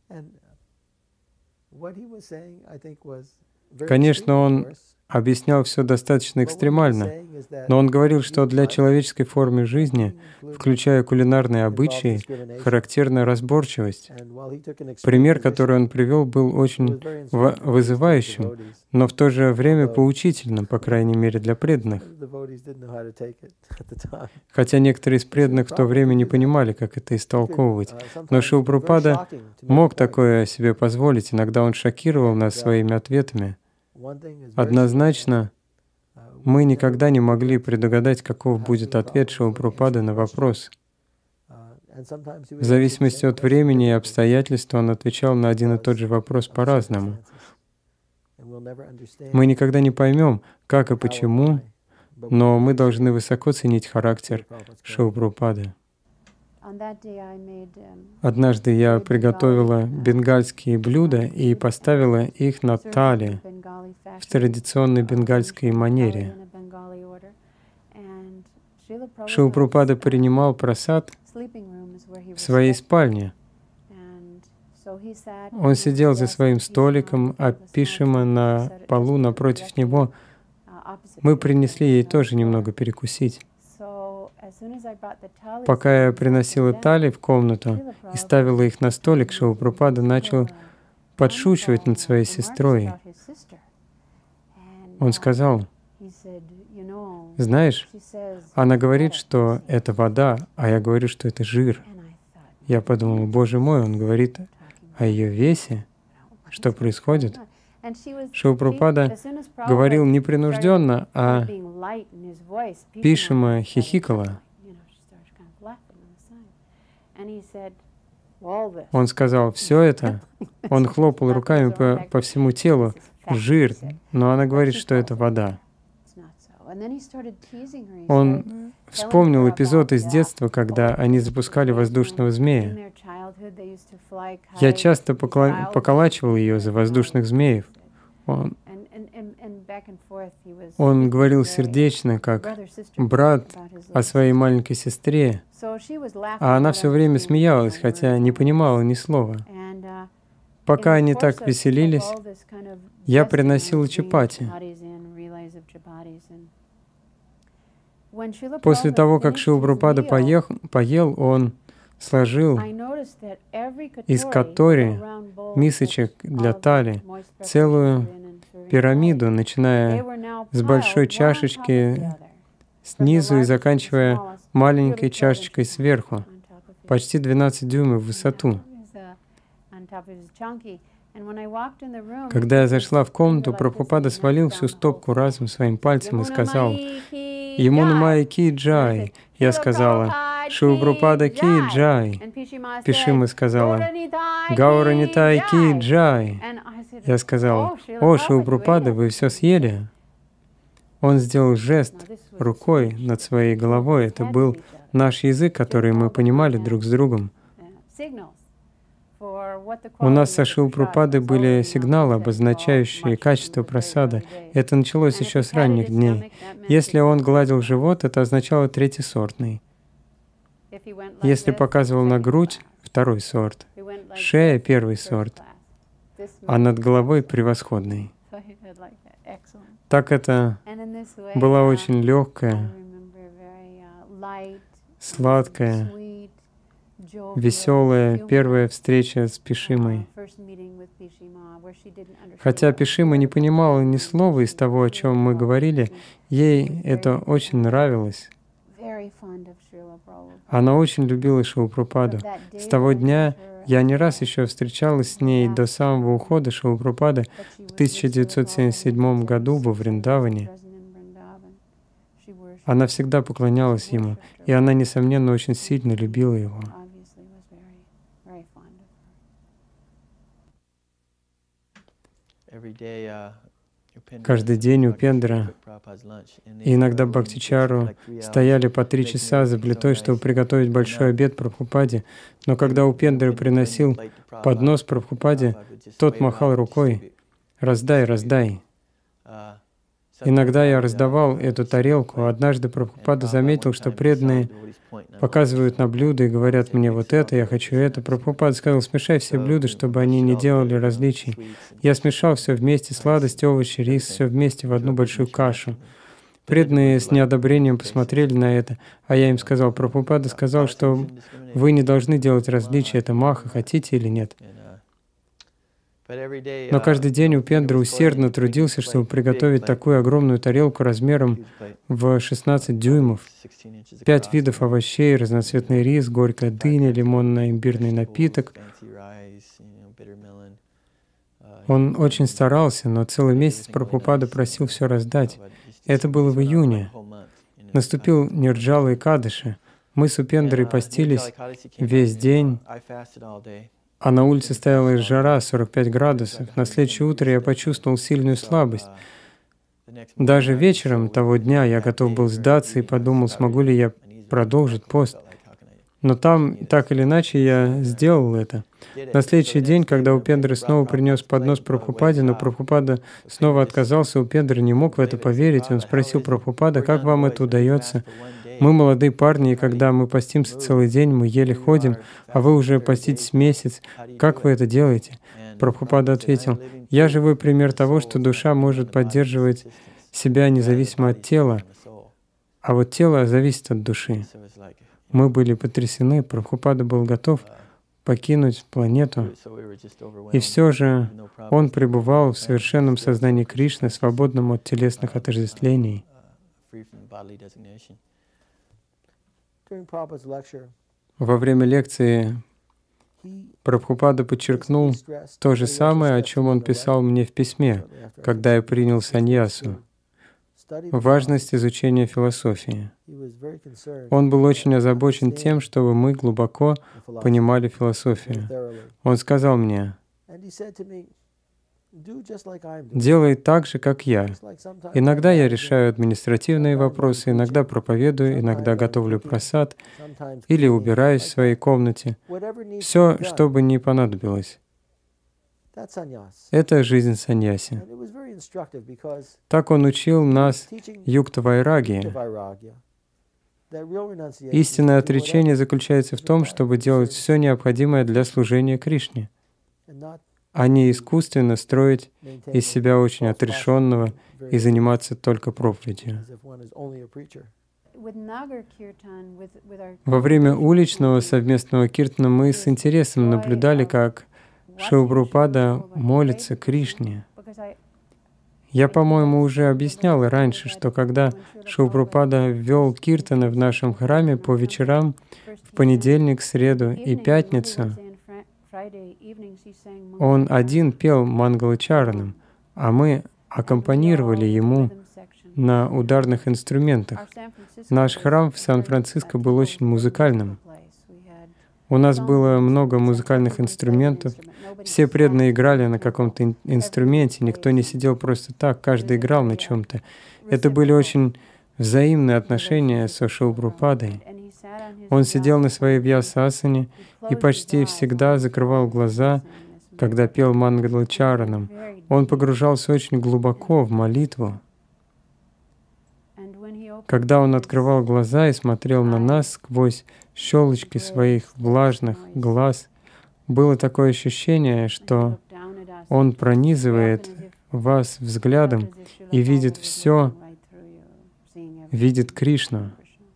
Конечно, он объяснял все достаточно экстремально, но он говорил, что для человеческой формы жизни, включая кулинарные обычаи, характерна разборчивость. Пример, который он привел, был очень вызывающим, но в то же время поучительным, по крайней мере, для преданных. Хотя некоторые из преданных в то время не понимали, как это истолковывать. Но Шрила Прабхупада мог такое себе позволить. Иногда он шокировал нас своими ответами. Однозначно, мы никогда не могли предугадать, каков будет ответ Шрилы Прабхупады на вопрос. В зависимости от времени и обстоятельств он отвечал на один и тот же вопрос по-разному. Мы никогда не поймем, как и почему, но мы должны высоко ценить характер Шрилы Прабхупады. Однажды я приготовила бенгальские блюда и поставила их на тали в традиционной бенгальской манере. Шрила Прабхупада принимал прасад в своей спальне. Он сидел за своим столиком, а Пишима на полу напротив него. Мы принесли ей тоже немного перекусить. Пока я приносила тали в комнату и ставила их на столик, Шрила Прабхупада начал подшучивать над своей сестрой. Он сказал: «Знаешь, она говорит, что это вода, а я говорю, что это жир». Я подумал: «Боже мой, он говорит о ее весе? Что происходит?» Шрила Прабхупада говорил непринужденно, а Пишима хихикала. Он сказал: «Все это», он хлопал руками по всему телу, жир, но она говорит, что это вода. Он вспомнил эпизод из детства, когда они запускали воздушного змея. Я часто поколачивал ее за воздушных змеев. Он говорил сердечно, как брат о своей маленькой сестре, а она все время смеялась, хотя не понимала ни слова. Пока они так веселились, я приносил чапати. После того, как Шрила Прабхупада поел, он сложил из катори, мисочек для тали, целую пирамиду, начиная с большой чашечки снизу и заканчивая маленькой чашечкой сверху, почти 12 дюймов в высоту. Когда я зашла в комнату, Прабхупада свалил всю стопку разом своим пальцем и сказал: «Ямуна Майя ки джай». Я сказала: «Шрила Прабхупада ки джай». Пишима сказала: «Гаура Нитай ки джай». Я сказал: «О, Шрила Прабхупада, вы все съели?» Он сделал жест рукой над своей головой. Это был наш язык, который мы понимали друг с другом. У нас со Шрилой Прабхупадой были сигналы, обозначающие качество прасада. Это началось еще с ранних дней. Если он гладил живот, это означало третьесортный. Если показывал на грудь — второй сорт. Шея — первый сорт. А над головой — превосходный. Так это была очень легкая, сладкая, веселая первая встреча с Пишимой. Хотя Пишима не понимала ни слова из того, о чем мы говорили, ей это очень нравилось. Она очень любила Шрилу Прабхупаду. С того дня я не раз еще встречалась с ней до самого ухода Шрилы Прабхупады в 1977 году во Вриндаване. Она всегда поклонялась ему, и она, несомненно, очень сильно любила его. Каждый день у Пендра и иногда Бхактичару стояли по 3 часа за плитой, чтобы приготовить большой обед Прабхупаде. Но когда Упендра приносил поднос Прабхупаде, тот махал рукой: «Раздай, раздай». Иногда я раздавал эту тарелку. Однажды Прабхупада заметил, что преданные показывают на блюда и говорят мне: «Вот это, я хочу это». Прабхупада сказал: «Смешай все блюда, чтобы они не делали различий». Я смешал все вместе: сладости, овощи, рис, все вместе в одну большую кашу. Преданные с неодобрением посмотрели на это, а я им сказал: «Прабхупада сказал, что вы не должны делать различия, это маха, хотите или нет». Но каждый день Упендра усердно трудился, чтобы приготовить такую огромную тарелку размером в 16 дюймов, 5 видов овощей, разноцветный рис, горькая дыня, лимонно-имбирный напиток. Он очень старался, но целый месяц Прабхупада просил все раздать. Это было в июне. Наступил Нирджала Экадаши. Мы с Упендрой постились весь день, а на улице стояла жара 45 градусов. На следующее утро я почувствовал сильную слабость. Даже вечером того дня я готов был сдаться и подумал, смогу ли я продолжить пост. Но там, так или иначе, я сделал это. На следующий день, когда Упендра снова принес поднос Прабхупаде, но Прабхупада снова отказался, Упендра не мог в это поверить. Он спросил Прабхупада: «Как вам это удается? Мы молодые парни, и когда мы постимся целый день, мы еле ходим, а вы уже поститесь месяц. Как вы это делаете?» Прабхупада ответил: «Я живой пример того, что душа может поддерживать себя независимо от тела, а вот тело зависит от души». Мы были потрясены, Прабхупада был готов покинуть планету, и все же он пребывал в совершенном сознании Кришны, свободном от телесных отождествлений. Во время лекции Прабхупада подчеркнул то же самое, о чем он писал мне в письме, когда я принял саньясу: важность изучения философии. Он был очень озабочен тем, чтобы мы глубоко понимали философию. Он сказал мне: «Делай так же, как я. Иногда я решаю административные вопросы, иногда проповедую, иногда готовлю прасад или убираюсь в своей комнате. Все, что бы ни понадобилось». Это жизнь саньяси. Так он учил нас юкта вайрагии. Истинное отречение заключается в том, чтобы делать все необходимое для служения Кришне, а не искусственно строить из себя очень отрешенного и заниматься только проповедью. Во время уличного совместного киртана мы с интересом наблюдали, как Шрила Прабхупада молится Кришне. Я, по-моему, уже объяснял раньше, что когда Шрила Прабхупада ввел киртаны в нашем храме по вечерам, в понедельник, среду и пятницу, он один пел Мангала-чаранам, а мы аккомпанировали ему на ударных инструментах. Наш храм в Сан-Франциско был очень музыкальным. У нас было много музыкальных инструментов. Все преданные играли на каком-то инструменте, никто не сидел просто так, каждый играл на чем-то. Это были очень взаимные отношения со Шрилой Прабхупадой. Он сидел на своей вьясасане и почти всегда закрывал глаза, когда пел Мангалачаранам. Он погружался очень глубоко в молитву. Когда он открывал глаза и смотрел на нас сквозь щелочки своих влажных глаз, было такое ощущение, что он пронизывает вас взглядом и видит все, видит Кришну.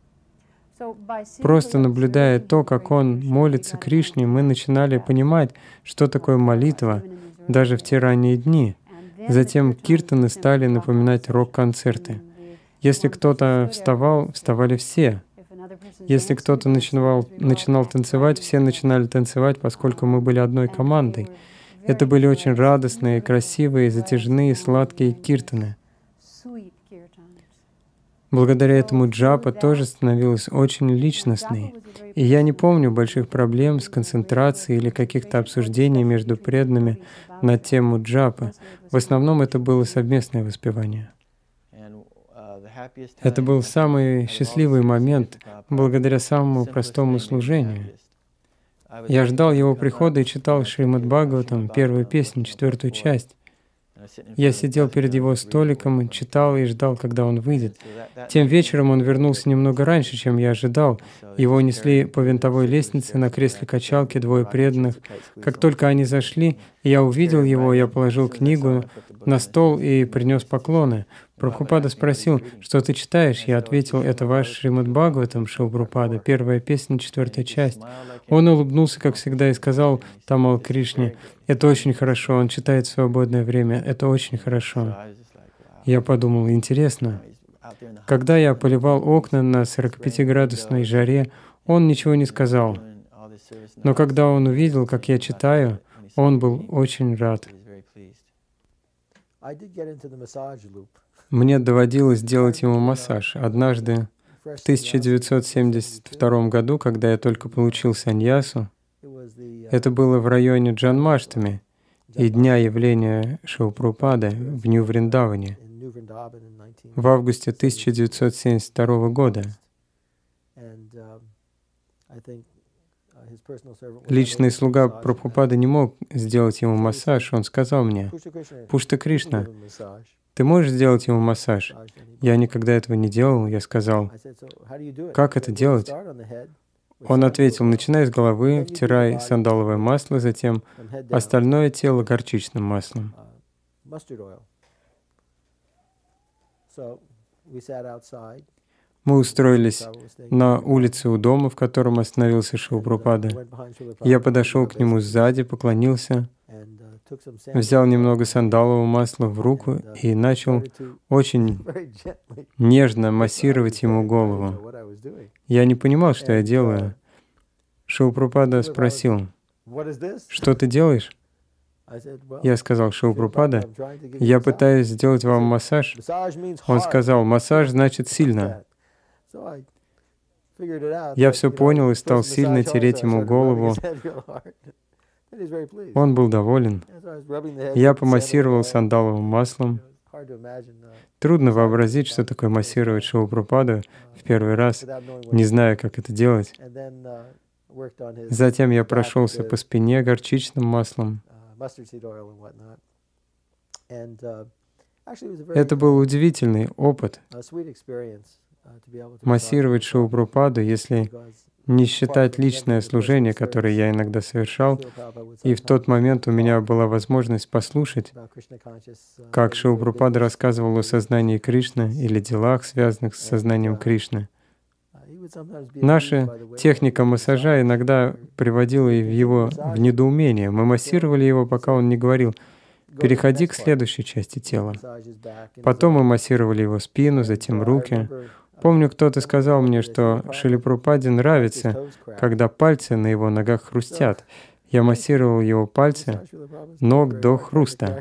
Просто наблюдая то, как он молится Кришне, мы начинали понимать, что такое молитва, даже в те ранние дни. Затем киртаны стали напоминать рок-концерты. Если кто-то вставал, вставали все. Если кто-то начинал танцевать, все начинали танцевать, поскольку мы были одной командой. Это были очень радостные, красивые, затяжные, сладкие киртаны. Благодаря этому джапа тоже становилась очень личностной. И я не помню больших проблем с концентрацией или каких-то обсуждений между преданными на тему джапа. В основном это было совместное воспевание. Это был самый счастливый момент благодаря самому простому служению. Я ждал его прихода и читал Шримад Бхагаватам, первую песню, 4-ю часть. Я сидел перед его столиком, читал и ждал, когда он выйдет. Тем вечером он вернулся немного раньше, чем я ожидал. Его несли по винтовой лестнице на кресле качалки двое преданных. Как только они зашли, я увидел его, я положил книгу на стол и принес поклоны. Прабхупада спросил, что ты читаешь? Я ответил, это ваш Шримад Бхагаватам, Шрила Прабхупада, первая песня, 4-я часть. Он улыбнулся, как всегда, и сказал Тамал Кришне, это очень хорошо, он читает в свободное время, это очень хорошо. Я подумал, интересно. Когда я поливал окна на 45-градусной жаре, он ничего не сказал. Но когда он увидел, как я читаю, он был очень рад. Мне доводилось делать ему массаж. Однажды, в 1972 году, когда я только получил саньясу, это было в районе Джанмаштами и дня явления Шрилы Прабхупады в Нью-Вриндаване в августе 1972 года. Личный слуга Прабхупады не мог сделать ему массаж. Он сказал мне, «Пушта Кришна, ты можешь сделать ему массаж?» Я никогда этого не делал. Я сказал, «Как это делать?» Он ответил, «Начинай с головы, втирай сандаловое масло, затем остальное тело горчичным маслом». Мы устроились на улице у дома, в котором остановился Шрила Прабхупада. Я подошел к нему сзади, поклонился, взял немного сандалового масла в руку и начал очень нежно массировать ему голову. Я не понимал, что я делаю. Шрила Прабхупада спросил, «Что ты делаешь?» Я сказал, «Шрила Прабхупада, я пытаюсь сделать вам массаж». Он сказал, «Массаж значит сильно». Я все понял и стал сильно тереть ему голову. Он был доволен. Я помассировал сандаловым маслом. Трудно вообразить, что такое массировать Шрилу Прабхупаду в первый раз, не зная, как это делать. Затем я прошелся по спине горчичным маслом. Это был удивительный опыт. Массировать Шрилу Прабхупаду, если не считать личное служение, которое я иногда совершал, и в тот момент у меня была возможность послушать, как Шрила Прабхупада рассказывал о сознании Кришны или делах, связанных с сознанием Кришны. Наша техника массажа иногда приводила его в недоумение. Мы массировали его, пока он не говорил «переходи к следующей части тела». Потом мы массировали его спину, затем руки. Помню, кто-то сказал мне, что Шриле Прабхупаде нравится, когда пальцы на его ногах хрустят. Я массировал его пальцы ног до хруста.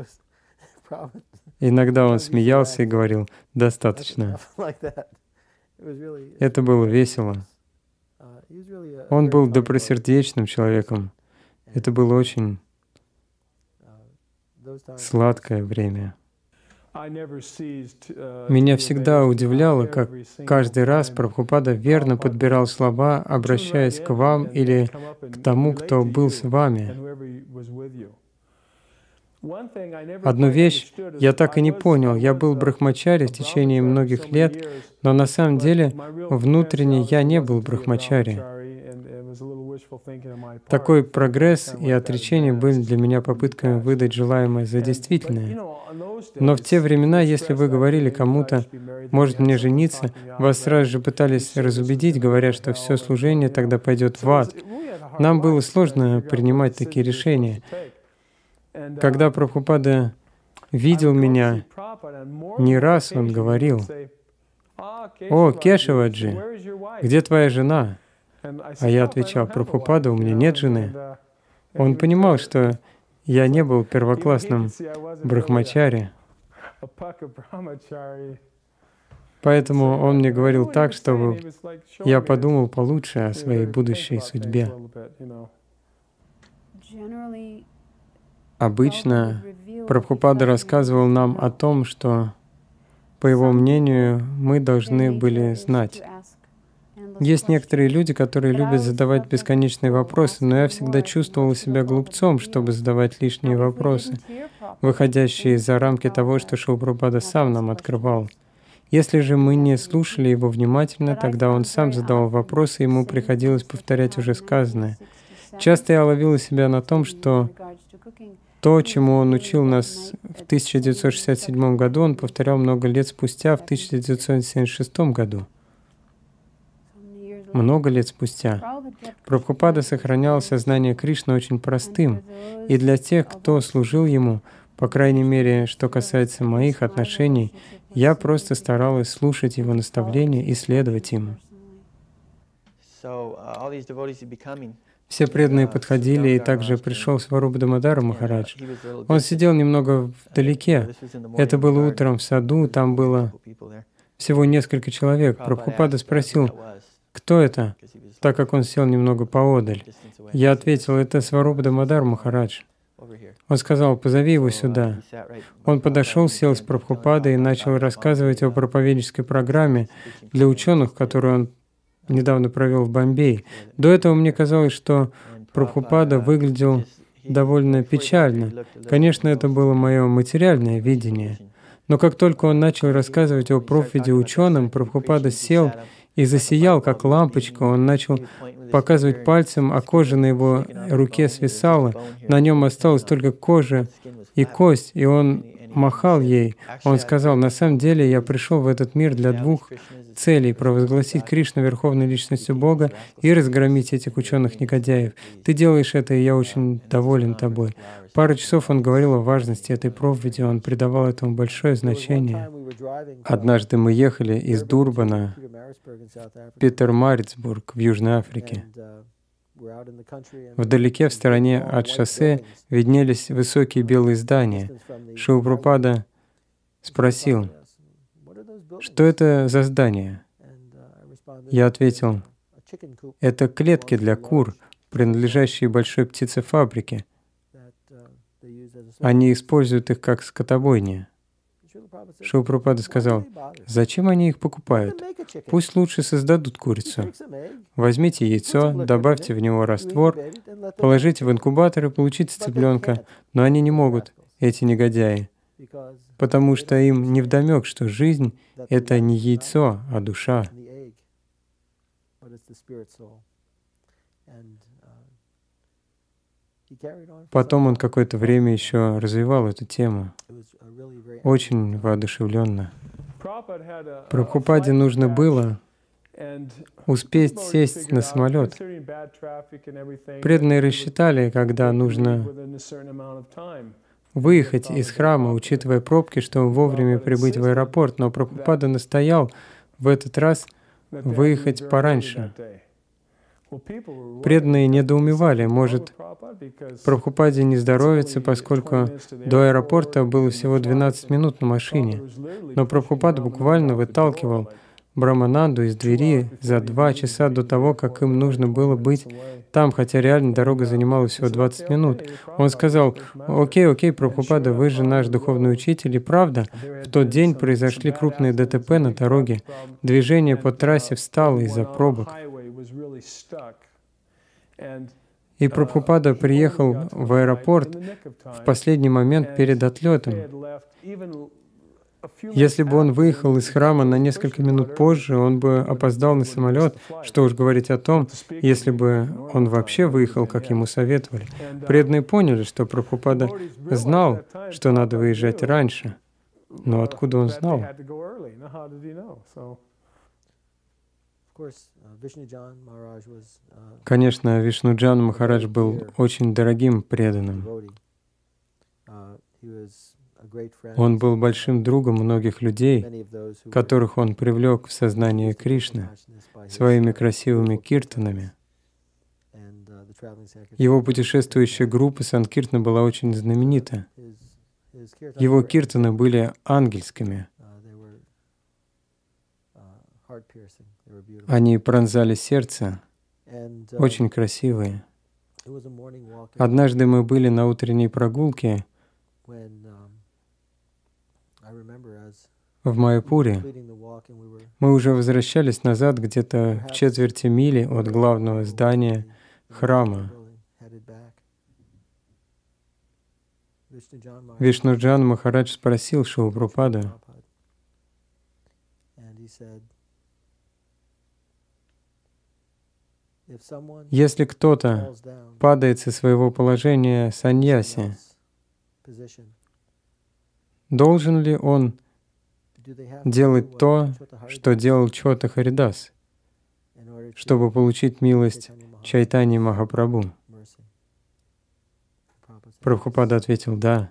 Иногда он смеялся и говорил «достаточно». Это было весело. Он был добросердечным человеком. Это было очень сладкое время. Меня всегда удивляло, как каждый раз Прабхупада верно подбирал слова, обращаясь к вам или к тому, кто был с вами. Одну вещь я так и не понял. Я был брахмачари в течение многих лет, но на самом деле внутренне я не был брахмачари. Такой прогресс и отречение были для меня попытками выдать желаемое за действительное. Но в те времена, если вы говорили кому-то, может мне жениться, вас сразу же пытались разубедить, говоря, что все служение тогда пойдет в ад. Нам было сложно принимать такие решения. Когда Прабхупада видел меня, не раз он говорил: «О, Кешаваджи, где твоя жена?» А я отвечал: «Прабхупада, у меня нет жены». Он понимал, что я не был первоклассным брахмачари. Поэтому он мне говорил так, чтобы я подумал получше о своей будущей судьбе. Обычно Прабхупада рассказывал нам о том, что, по его мнению, мы должны были знать. Есть некоторые люди, которые любят задавать бесконечные вопросы, но я всегда чувствовал себя глупцом, чтобы задавать лишние вопросы, выходящие за рамки того, что Шрила Прабхупада сам нам открывал. Если же мы не слушали его внимательно, тогда он сам задавал вопросы, и ему приходилось повторять уже сказанное. Часто я ловила себя на том, что то, чему он учил нас в 1967 году, он повторял много лет спустя, в 1976 году. Много лет спустя. Прабхупада сохранял сознание Кришны очень простым, и для тех, кто служил ему, по крайней мере, что касается моих отношений, я просто старалась слушать его наставления и следовать им. Все преданные подходили, и также пришел Сварупа Дамодара Махарадж. Он сидел немного вдалеке. Это было утром в саду, там было всего несколько человек. Прабхупада спросил: «Кто это?», так как он сел немного поодаль. Я ответил: «Это Сварупа Дамодар Махарадж». Он сказал: «Позови его сюда». Он подошел, сел с Прабхупадой и начал рассказывать о проповеднической программе для ученых, которую он недавно провел в Бомбее. До этого мне казалось, что Прабхупада выглядел довольно печально. Конечно, это было мое материальное видение. Но как только он начал рассказывать о проповеди ученым, Прабхупада сел и засиял, как лампочка. Он начал показывать пальцем, а кожа на его руке свисала. На нем осталась только кожа и кость, и он махал ей. Он сказал: «На самом деле я пришел в этот мир для двух целей: провозгласить Кришну Верховной Личностью Бога и разгромить этих ученых-негодяев. Ты делаешь это, и я очень доволен тобой». Пару часов он говорил о важности этой проповеди, он придавал этому большое значение. Однажды мы ехали из Дурбана в Питермарицбург в Южной Африке. Вдалеке, в стороне от шоссе, виднелись высокие белые здания. Шрила Прабхупада спросил: «Что это за здание?» Я ответил: «Это клетки для кур, принадлежащие большой птицефабрике. Они используют их как скотобойни». Шрила Прабхупада сказал: «Зачем они их покупают? Пусть лучше создадут курицу. Возьмите яйцо, добавьте в него раствор, положите в инкубатор и получите цыпленка». Но они не могут, эти негодяи, потому что им невдомек, что жизнь — это не яйцо, а душа. Потом он какое-то время еще развивал эту тему, очень воодушевленно. Прабхупаде нужно было успеть сесть на самолет. Преданные рассчитали, когда нужно выехать из храма, учитывая пробки, чтобы вовремя прибыть в аэропорт, но Прабхупада настоял в этот раз выехать пораньше. Преданные недоумевали, может, Прабхупаде не здоровится, поскольку до аэропорта было всего 12 минут на машине. Но Прабхупада буквально выталкивал Брамананду из двери за 2 часа до того, как им нужно было быть там, хотя реально дорога занимала всего 20 минут. Он сказал: окей, Прабхупада, вы же наш духовный учитель, и правда, в тот день произошли крупные ДТП на дороге. Движение по трассе встало из-за пробок. И Прабхупада приехал в аэропорт в последний момент перед отлетом. Если бы он выехал из храма на несколько минут позже, он бы опоздал на самолет, что уж говорить о том, если бы он вообще выехал, как ему советовали. Преданные поняли, что Прабхупада знал, что надо выезжать раньше. Но откуда он знал? Конечно, Вишнуджан Махарадж был очень дорогим преданным. Он был большим другом многих людей, которых он привлек в сознание Кришны своими красивыми киртанами. Его путешествующая группа Санкиртна была очень знаменита. Его киртаны были ангельскими. Они пронзали сердце, очень красивые. Однажды мы были на утренней прогулке в Майяпуре. Мы уже возвращались назад где-то в четверти мили от главного здания храма. Вишнуджан Махарадж спросил Шрила Прабхупаду: если кто-то падает со своего положения саньяси, должен ли он делать то, что делал Чхота Харидас, чтобы получить милость Чайтаньи Махапрабху? Прабхупада ответил: да.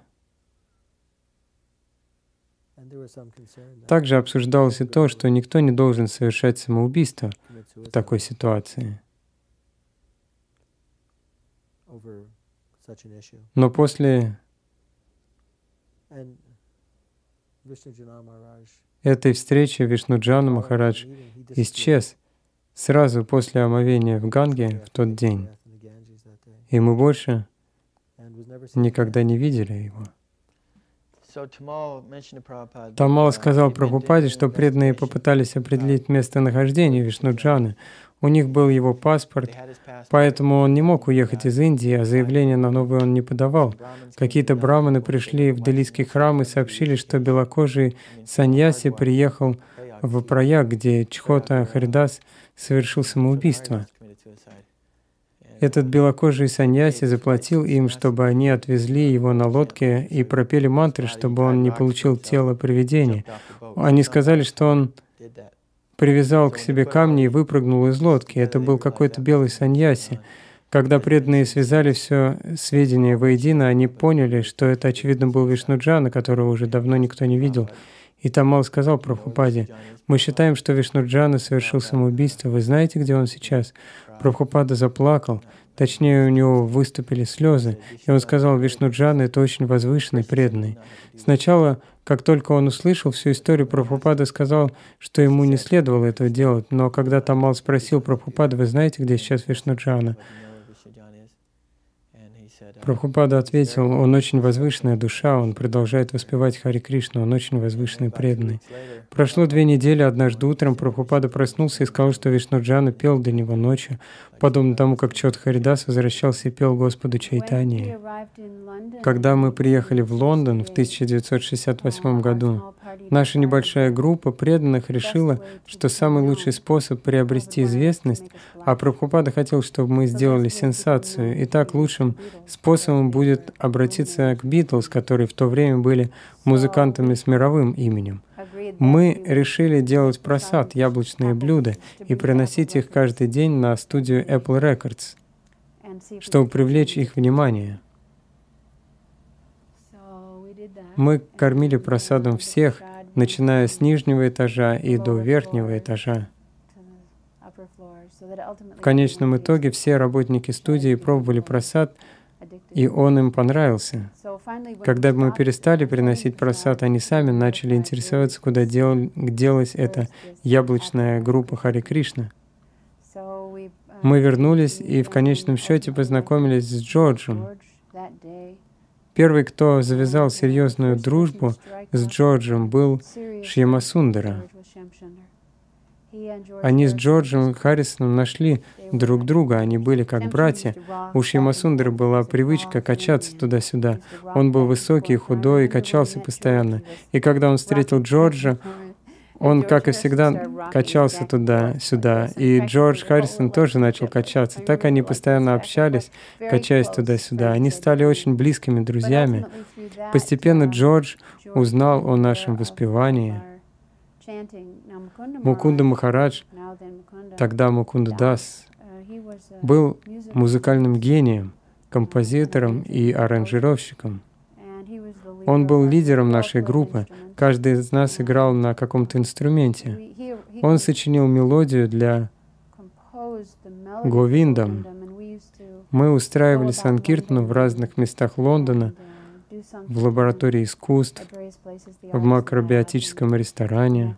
Также обсуждалось и то, что никто не должен совершать самоубийство в такой ситуации. Но после этой встречи Вишнуджан Махарадж исчез сразу после омовения в Ганге в тот день, и мы больше никогда не видели его. Тамал сказал Прабхупаде, что преданные попытались определить местонахождение Вишнуджаны. У них был его паспорт, поэтому он не мог уехать из Индии, а заявление на новый он не подавал. Какие-то браманы пришли в делийский храм и сообщили, что белокожий саньяси приехал в Праяг, где Чхота Харидас совершил самоубийство. Этот белокожий саньяси заплатил им, чтобы они отвезли его на лодке и пропели мантры, чтобы он не получил тело привидения. Они сказали, что он привязал к себе камни и выпрыгнул из лодки. Это был какой-то белый саньяси. Когда преданные связали все сведения воедино, они поняли, что это, очевидно, был Вишнуджана, которого уже давно никто не видел. И Тамал сказал Прабхупаде: мы считаем, что Вишнуджана совершил самоубийство. Вы знаете, где он сейчас? Прабхупада заплакал. Точнее, у него выступили слезы. И он сказал: Вишнуджана — это очень возвышенный преданный. Сначала, как только он услышал всю историю, Прабхупада сказал, что ему не следовало этого делать. Но когда Тамал спросил Прабхупада: вы знаете, где сейчас Вишнуджана? Прабхупада ответил: он очень возвышенная душа, он продолжает воспевать Хари Кришну, он очень возвышенный преданный. Прошло 2 недели, однажды утром Прабхупада проснулся и сказал, что Вишнуджана пел для него ночью, подобно тому, как Чхота Харидас возвращался и пел Господу Чайтаньи. Когда мы приехали в Лондон в 1968 году, наша небольшая группа преданных решила, что самый лучший способ приобрести известность, а Прабхупада хотел, чтобы мы сделали сенсацию, и так лучшим способом будет обратиться к Битлз, которые в то время были музыкантами с мировым именем. Мы решили делать прасад, яблочные блюда, и приносить их каждый день на студию Apple Records, чтобы привлечь их внимание. Мы кормили прасадом всех, начиная с нижнего этажа и до верхнего этажа. В конечном итоге все работники студии пробовали прасад, и он им понравился. Когда мы перестали приносить прасад, они сами начали интересоваться, куда делась эта яблочная группа Хари Кришна. Мы вернулись и в конечном счете познакомились с Джорджем. Первый, кто завязал серьезную дружбу с Джорджем, был Шьямасундара. Они с Джорджем Харрисоном нашли друг друга, они были как братья. У Шьямасундары была привычка качаться туда-сюда. Он был высокий, худой и качался постоянно. И когда он встретил Джорджа, он, как и всегда, качался туда-сюда. И Джордж Харрисон тоже начал качаться. Так они постоянно общались, качаясь туда-сюда. Они стали очень близкими друзьями. Постепенно Джордж узнал о нашем воспевании. Мукунда Махарадж, тогда Мукунда Дас, был музыкальным гением, композитором и аранжировщиком. Он был лидером нашей группы. Каждый из нас играл на каком-то инструменте. Он сочинил мелодию для Говиндам. Мы устраивали санкиртану в разных местах Лондона, в лаборатории искусств, в макробиотическом ресторане.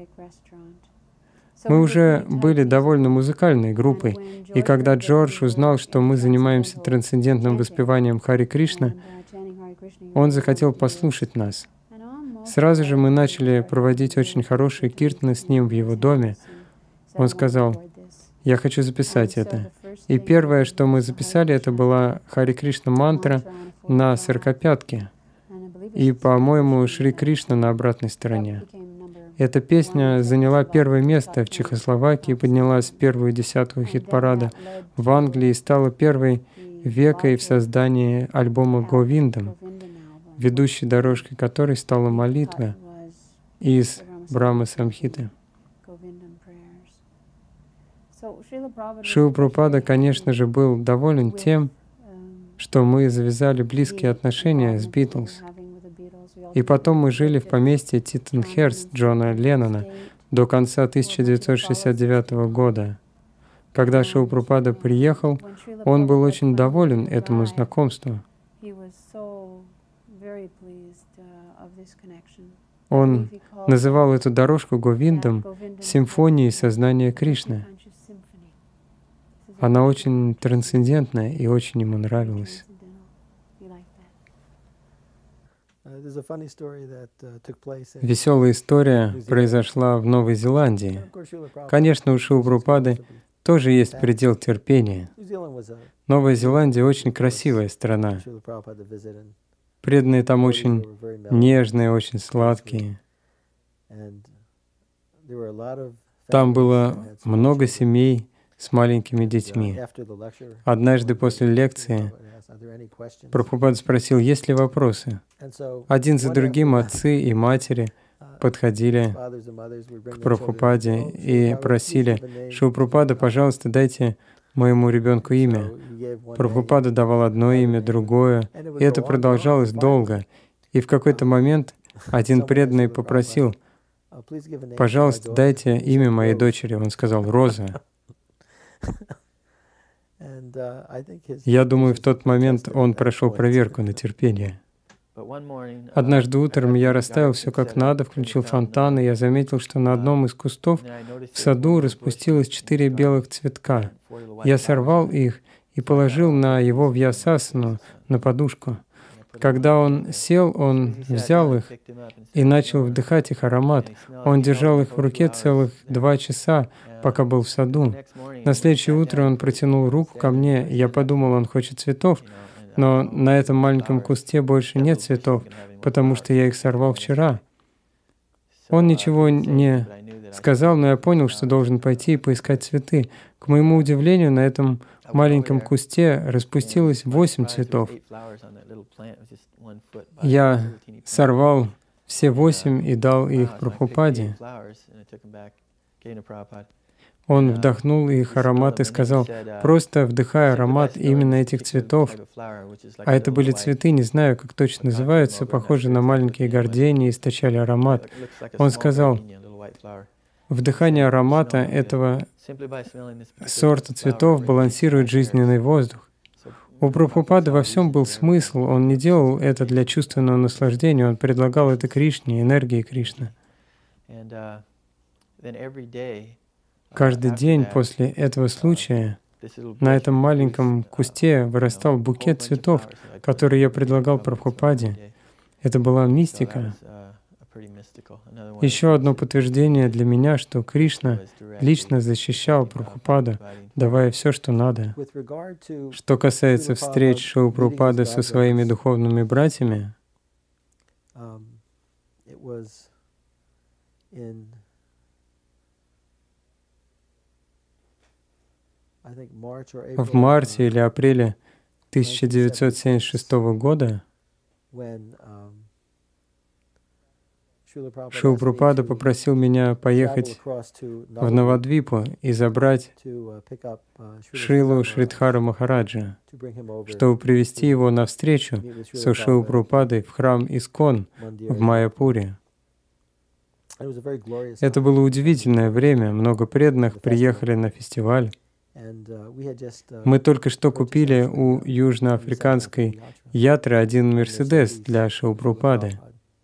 Мы уже были довольно музыкальной группой, и когда Джордж узнал, что мы занимаемся трансцендентным воспеванием Хари Кришна, он захотел послушать нас. Сразу же мы начали проводить очень хорошие киртаны с ним в его доме. Он сказал: «Я хочу записать это». И первое, что мы записали, это была Хари Кришна мантра на сорокопятке. И, по-моему, Шри Кришна на обратной стороне. Эта песня заняла первое место в Чехословакии, поднялась в первую десятку хит-парада в Англии и стала первой векой в создании альбома «Говиндам», ведущей дорожкой которой стала молитва из Брахма Самхиты. Шрила Прабхупада, конечно же, был доволен тем, что мы завязали близкие отношения с Битлз. И потом мы жили в поместье Титтенхерст Джона Леннона до конца 1969 года. Когда Шрила Прабхупада приехал, он был очень доволен этому знакомству. Он называл эту дорожку Говиндом симфонией сознания Кришны. Она очень трансцендентная и очень ему нравилась. Веселая история произошла в Новой Зеландии. Конечно, у Шрилы Прабхупады тоже есть предел терпения. Новая Зеландия очень красивая страна. Преданные там очень нежные, очень сладкие. Там было много семей с маленькими детьми. Однажды после лекции Прабхупада спросил, есть ли вопросы. Один за другим отцы и матери подходили к Прабхупаде и просили: «Шрила Прабхупада, пожалуйста, дайте моему ребенку имя». Прабхупада давал одно имя, другое, и это продолжалось долго. И в какой-то момент один преданный попросил: «Пожалуйста, дайте имя моей дочери». Он сказал: «Роза». Я думаю, в тот момент он прошел проверку на терпение. Однажды утром я расставил все как надо, включил фонтан, и я заметил, что на одном из кустов в саду распустилось 4 белых цветка. Я сорвал их и положил на его вьясасану, на подушку. Когда он сел, он взял их и начал вдыхать их аромат. Он держал их в руке целых 2 часа, пока был в саду. На следующее утро он протянул руку ко мне. Я подумал, он хочет цветов, но на этом маленьком кусте больше нет цветов, потому что я их сорвал вчера. Он ничего не сказал, но я понял, что должен пойти и поискать цветы. К моему удивлению, на этом маленьком кусте распустилось 8 цветов. Я сорвал все 8 и дал их Прабхупаде. Он вдохнул их аромат и сказал: «Просто вдыхай аромат именно этих цветов». А это были цветы, не знаю, как точно называются, похожие на маленькие гардении, источали аромат. Он сказал: «Вдыхание аромата этого сорта цветов балансирует жизненный воздух. У Прабхупады во всем был смысл, он не делал это для чувственного наслаждения, он предлагал это Кришне, энергии Кришны. Каждый день после этого случая на этом маленьком кусте вырастал букет цветов, который я предлагал Прабхупаде. Это была мистика. Еще одно подтверждение для меня, что Кришна лично защищал Прабхупаду, давая все, что надо. Что касается встреч Шрилы Прабхупады со своими духовными братьями, в марте или апреле 1976 года Шрила Прабхупада попросил меня поехать в Навадвипу и забрать Шрилу Шридхара Махараджа, чтобы привести его на встречу со Шрилой Прабхупадой в храм Искон в Майяпуре. Это было удивительное время, много преданных приехали на фестиваль. Мы только что купили у южноафриканской ятры один Мерседес для Шрилы Прабхупады.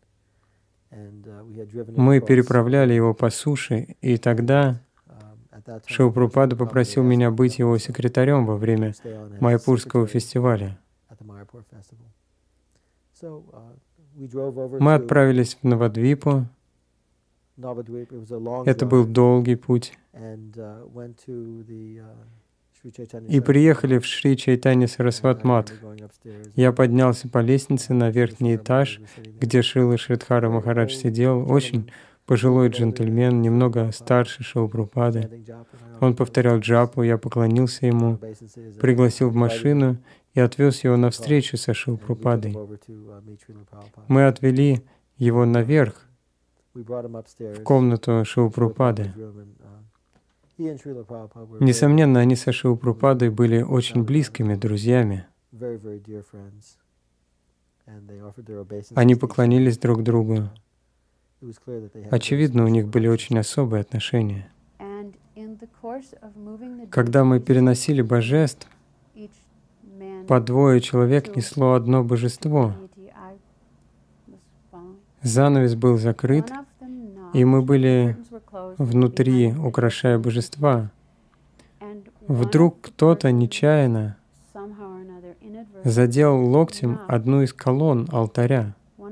Мы переправляли его по суше, и тогда Шрила Прабхупада попросил меня быть его секретарем во время Майяпурского фестиваля. Мы отправились в Навадвипу. Это был долгий путь. И приехали в Шри Чайтанья Сарасват Матх. Я поднялся по лестнице на верхний этаж, где Шрила Шридхара Махарадж сидел, очень пожилой джентльмен, немного старше Шрилы Прабхупады. Он повторял джапу, я поклонился ему, пригласил в машину и отвез его на встречу со Шрилой Прабхупадой. Мы отвели его наверх, в комнату Шрилы Прабхупады. Несомненно, они со Шрилой Прабхупадой были очень близкими друзьями. Они поклонились друг другу. Очевидно, у них были очень особые отношения. Когда мы переносили божеств, по двое человек несло одно божество. Занавес был закрыт, и мы были внутри, украшая божества. Вдруг кто-то нечаянно задел локтем одну из колонн алтаря.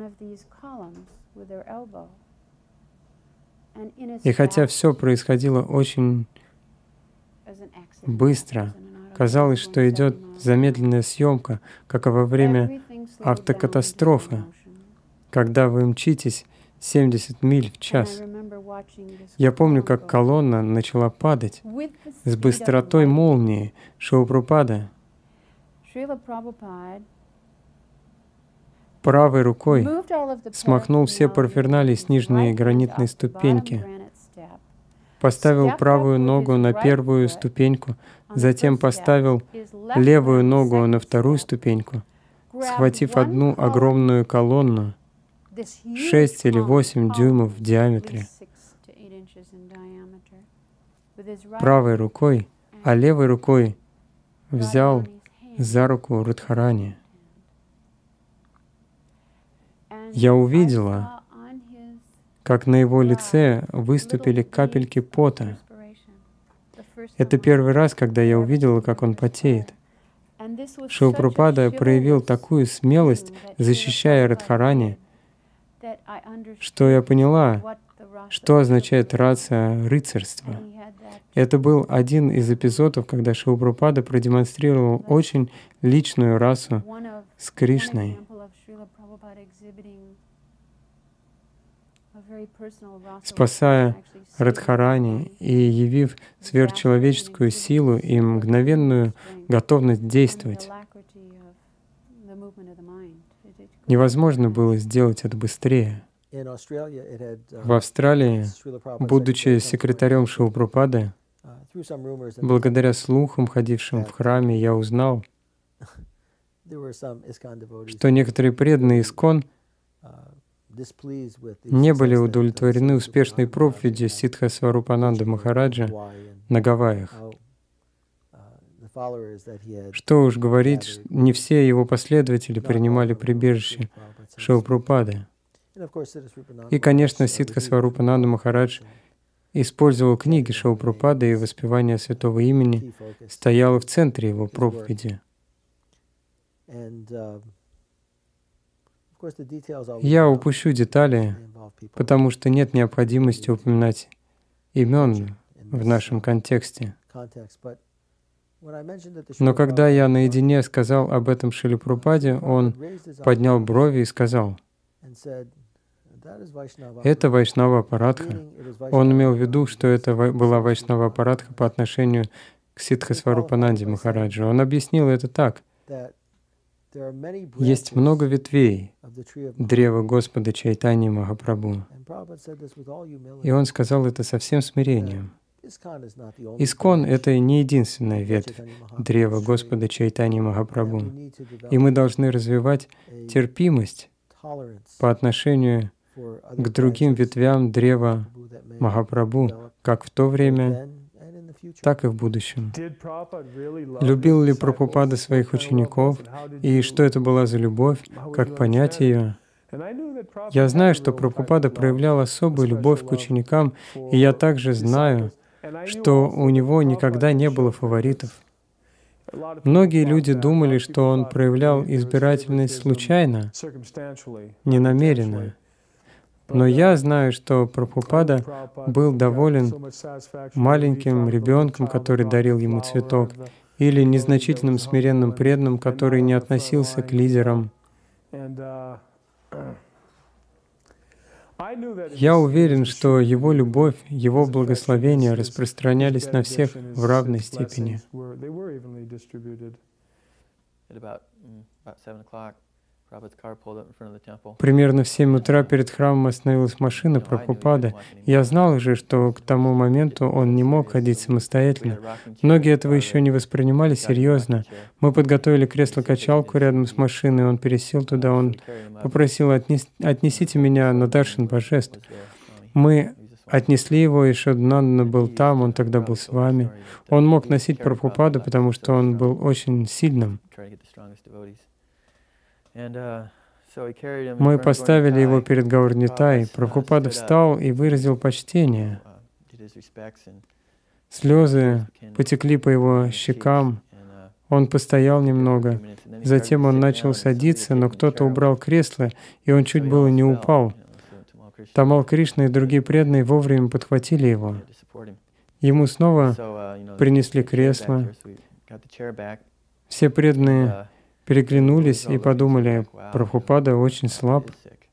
И хотя все происходило очень быстро, казалось, что идет замедленная съемка, как и во время автокатастрофы, когда вы мчитесь 70 миль в час. Я помню, как колонна начала падать с быстротой молнии. Шрила Прабхупада правой рукой смахнул все парферналии с нижней гранитной ступеньки, поставил правую ногу на первую ступеньку, затем поставил левую ногу на вторую ступеньку, схватив одну огромную колонну, 6 или 8 дюймов в диаметре, правой рукой, а левой рукой взял за руку Радхарани. Я увидела, как на его лице выступили капельки пота. Это первый раз, когда я увидела, как он потеет. Шрила Прабхупада проявил такую смелость, защищая Радхарани, что я поняла, что означает раса рыцарства. Это был один из эпизодов, когда Шрила Прабхупада продемонстрировал очень личную расу с Кришной. Спасая Радхарани и явив сверхчеловеческую силу и мгновенную готовность действовать. Невозможно было сделать это быстрее. В Австралии, будучи секретарем Шрилы Прабхупады, благодаря слухам, ходившим в храме, я узнал, что некоторые преданные Искон не были удовлетворены успешной проповедью Сиддха Сварупананды Махараджа на Гавайях. Что уж говорить, не все его последователи принимали прибежище Шрила Прабхупады. И, конечно, Сиддха Сварупананда Махарадж использовал книги Шрилы Прабхупады, и воспевание святого имени стояло в центре его проповеди. Я упущу детали, потому что нет необходимости упоминать имен в нашем контексте. Но когда я наедине сказал об этом Шриле Прабхупаде, он поднял брови и сказал: «Это Вайшнава Апарадха». Он имел в виду, что это была Вайшнава Апарадха по отношению к Сиддха Сварупананде Махараджу. Он объяснил это так. Есть много ветвей древа Господа Чайтаньи Махапрабху. И он сказал это со всем смирением. Искон — это не единственная ветвь древа Господа Чайтаньи Махапрабху. И мы должны развивать терпимость по отношению к другим ветвям древа Махапрабху, как в то время, так и в будущем. Любил ли Прабхупада своих учеников, и что это была за любовь, как понять ее? Я знаю, что Прабхупада проявлял особую любовь к ученикам, и я также знаю, что у него никогда не было фаворитов. Многие люди думали, что он проявлял избирательность случайно, ненамеренно. Но я знаю, что Прабхупада был доволен маленьким ребенком, который дарил ему цветок, или незначительным смиренным преданным, который не относился к лидерам. Я уверен, что его любовь, его благословения распространялись на всех в равной степени. Примерно в 7 утра перед храмом остановилась машина Прабхупады. Я знал уже, что к тому моменту он не мог ходить самостоятельно. Многие этого еще не воспринимали серьезно. Мы подготовили кресло-качалку рядом с машиной, он пересел туда, он попросил: «Отнесите меня на даршан божеств». Мы отнесли его, и Шоднандана был там, он тогда был с вами. Он мог носить Прабхупаду, потому что он был очень сильным. Мы поставили его перед Гаурнитай. Прабхупада встал и выразил почтение. Слезы потекли по его щекам. Он постоял немного. Затем он начал садиться, но кто-то убрал кресло, и он чуть было не упал. Тамал Кришна и другие преданные вовремя подхватили его. Ему снова принесли кресло. Все преданные переглянулись и подумали: Прабхупада очень слаб.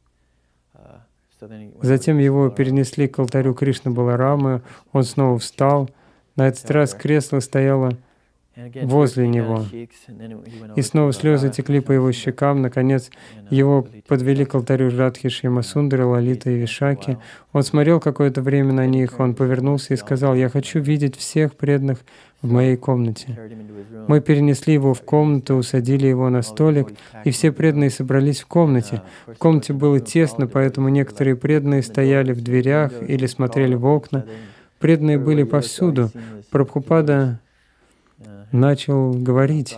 Затем его перенесли к алтарю Кришны Баларамы, он снова встал. На этот раз кресло стояло возле него. И снова слезы текли по его щекам. Наконец, его подвели к алтарю Радхи Шьямасундари, Лалиты и Вишаки. Он смотрел какое-то время на них, он повернулся и сказал: «Я хочу видеть всех преданных в моей комнате». Мы перенесли его в комнату, усадили его на столик, и все преданные собрались в комнате. В комнате было тесно, поэтому некоторые преданные стояли в дверях или смотрели в окна. Преданные были повсюду. Прабхупада начал говорить: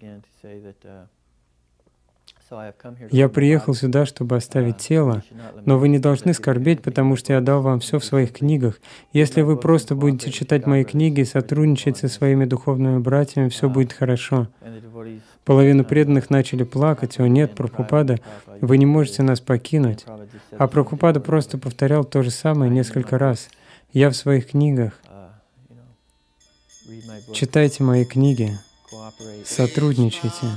«Я приехал сюда, чтобы оставить тело, но вы не должны скорбеть, потому что я дал вам все в своих книгах. Если вы просто будете читать мои книги и сотрудничать со своими духовными братьями, все будет хорошо». Половина преданных начали плакать: «О нет, Прабхупада, вы не можете нас покинуть». А Прабхупада просто повторял то же самое несколько раз: «Я в своих книгах. Читайте мои книги, сотрудничайте».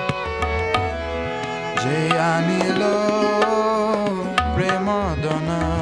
Anilo Premadana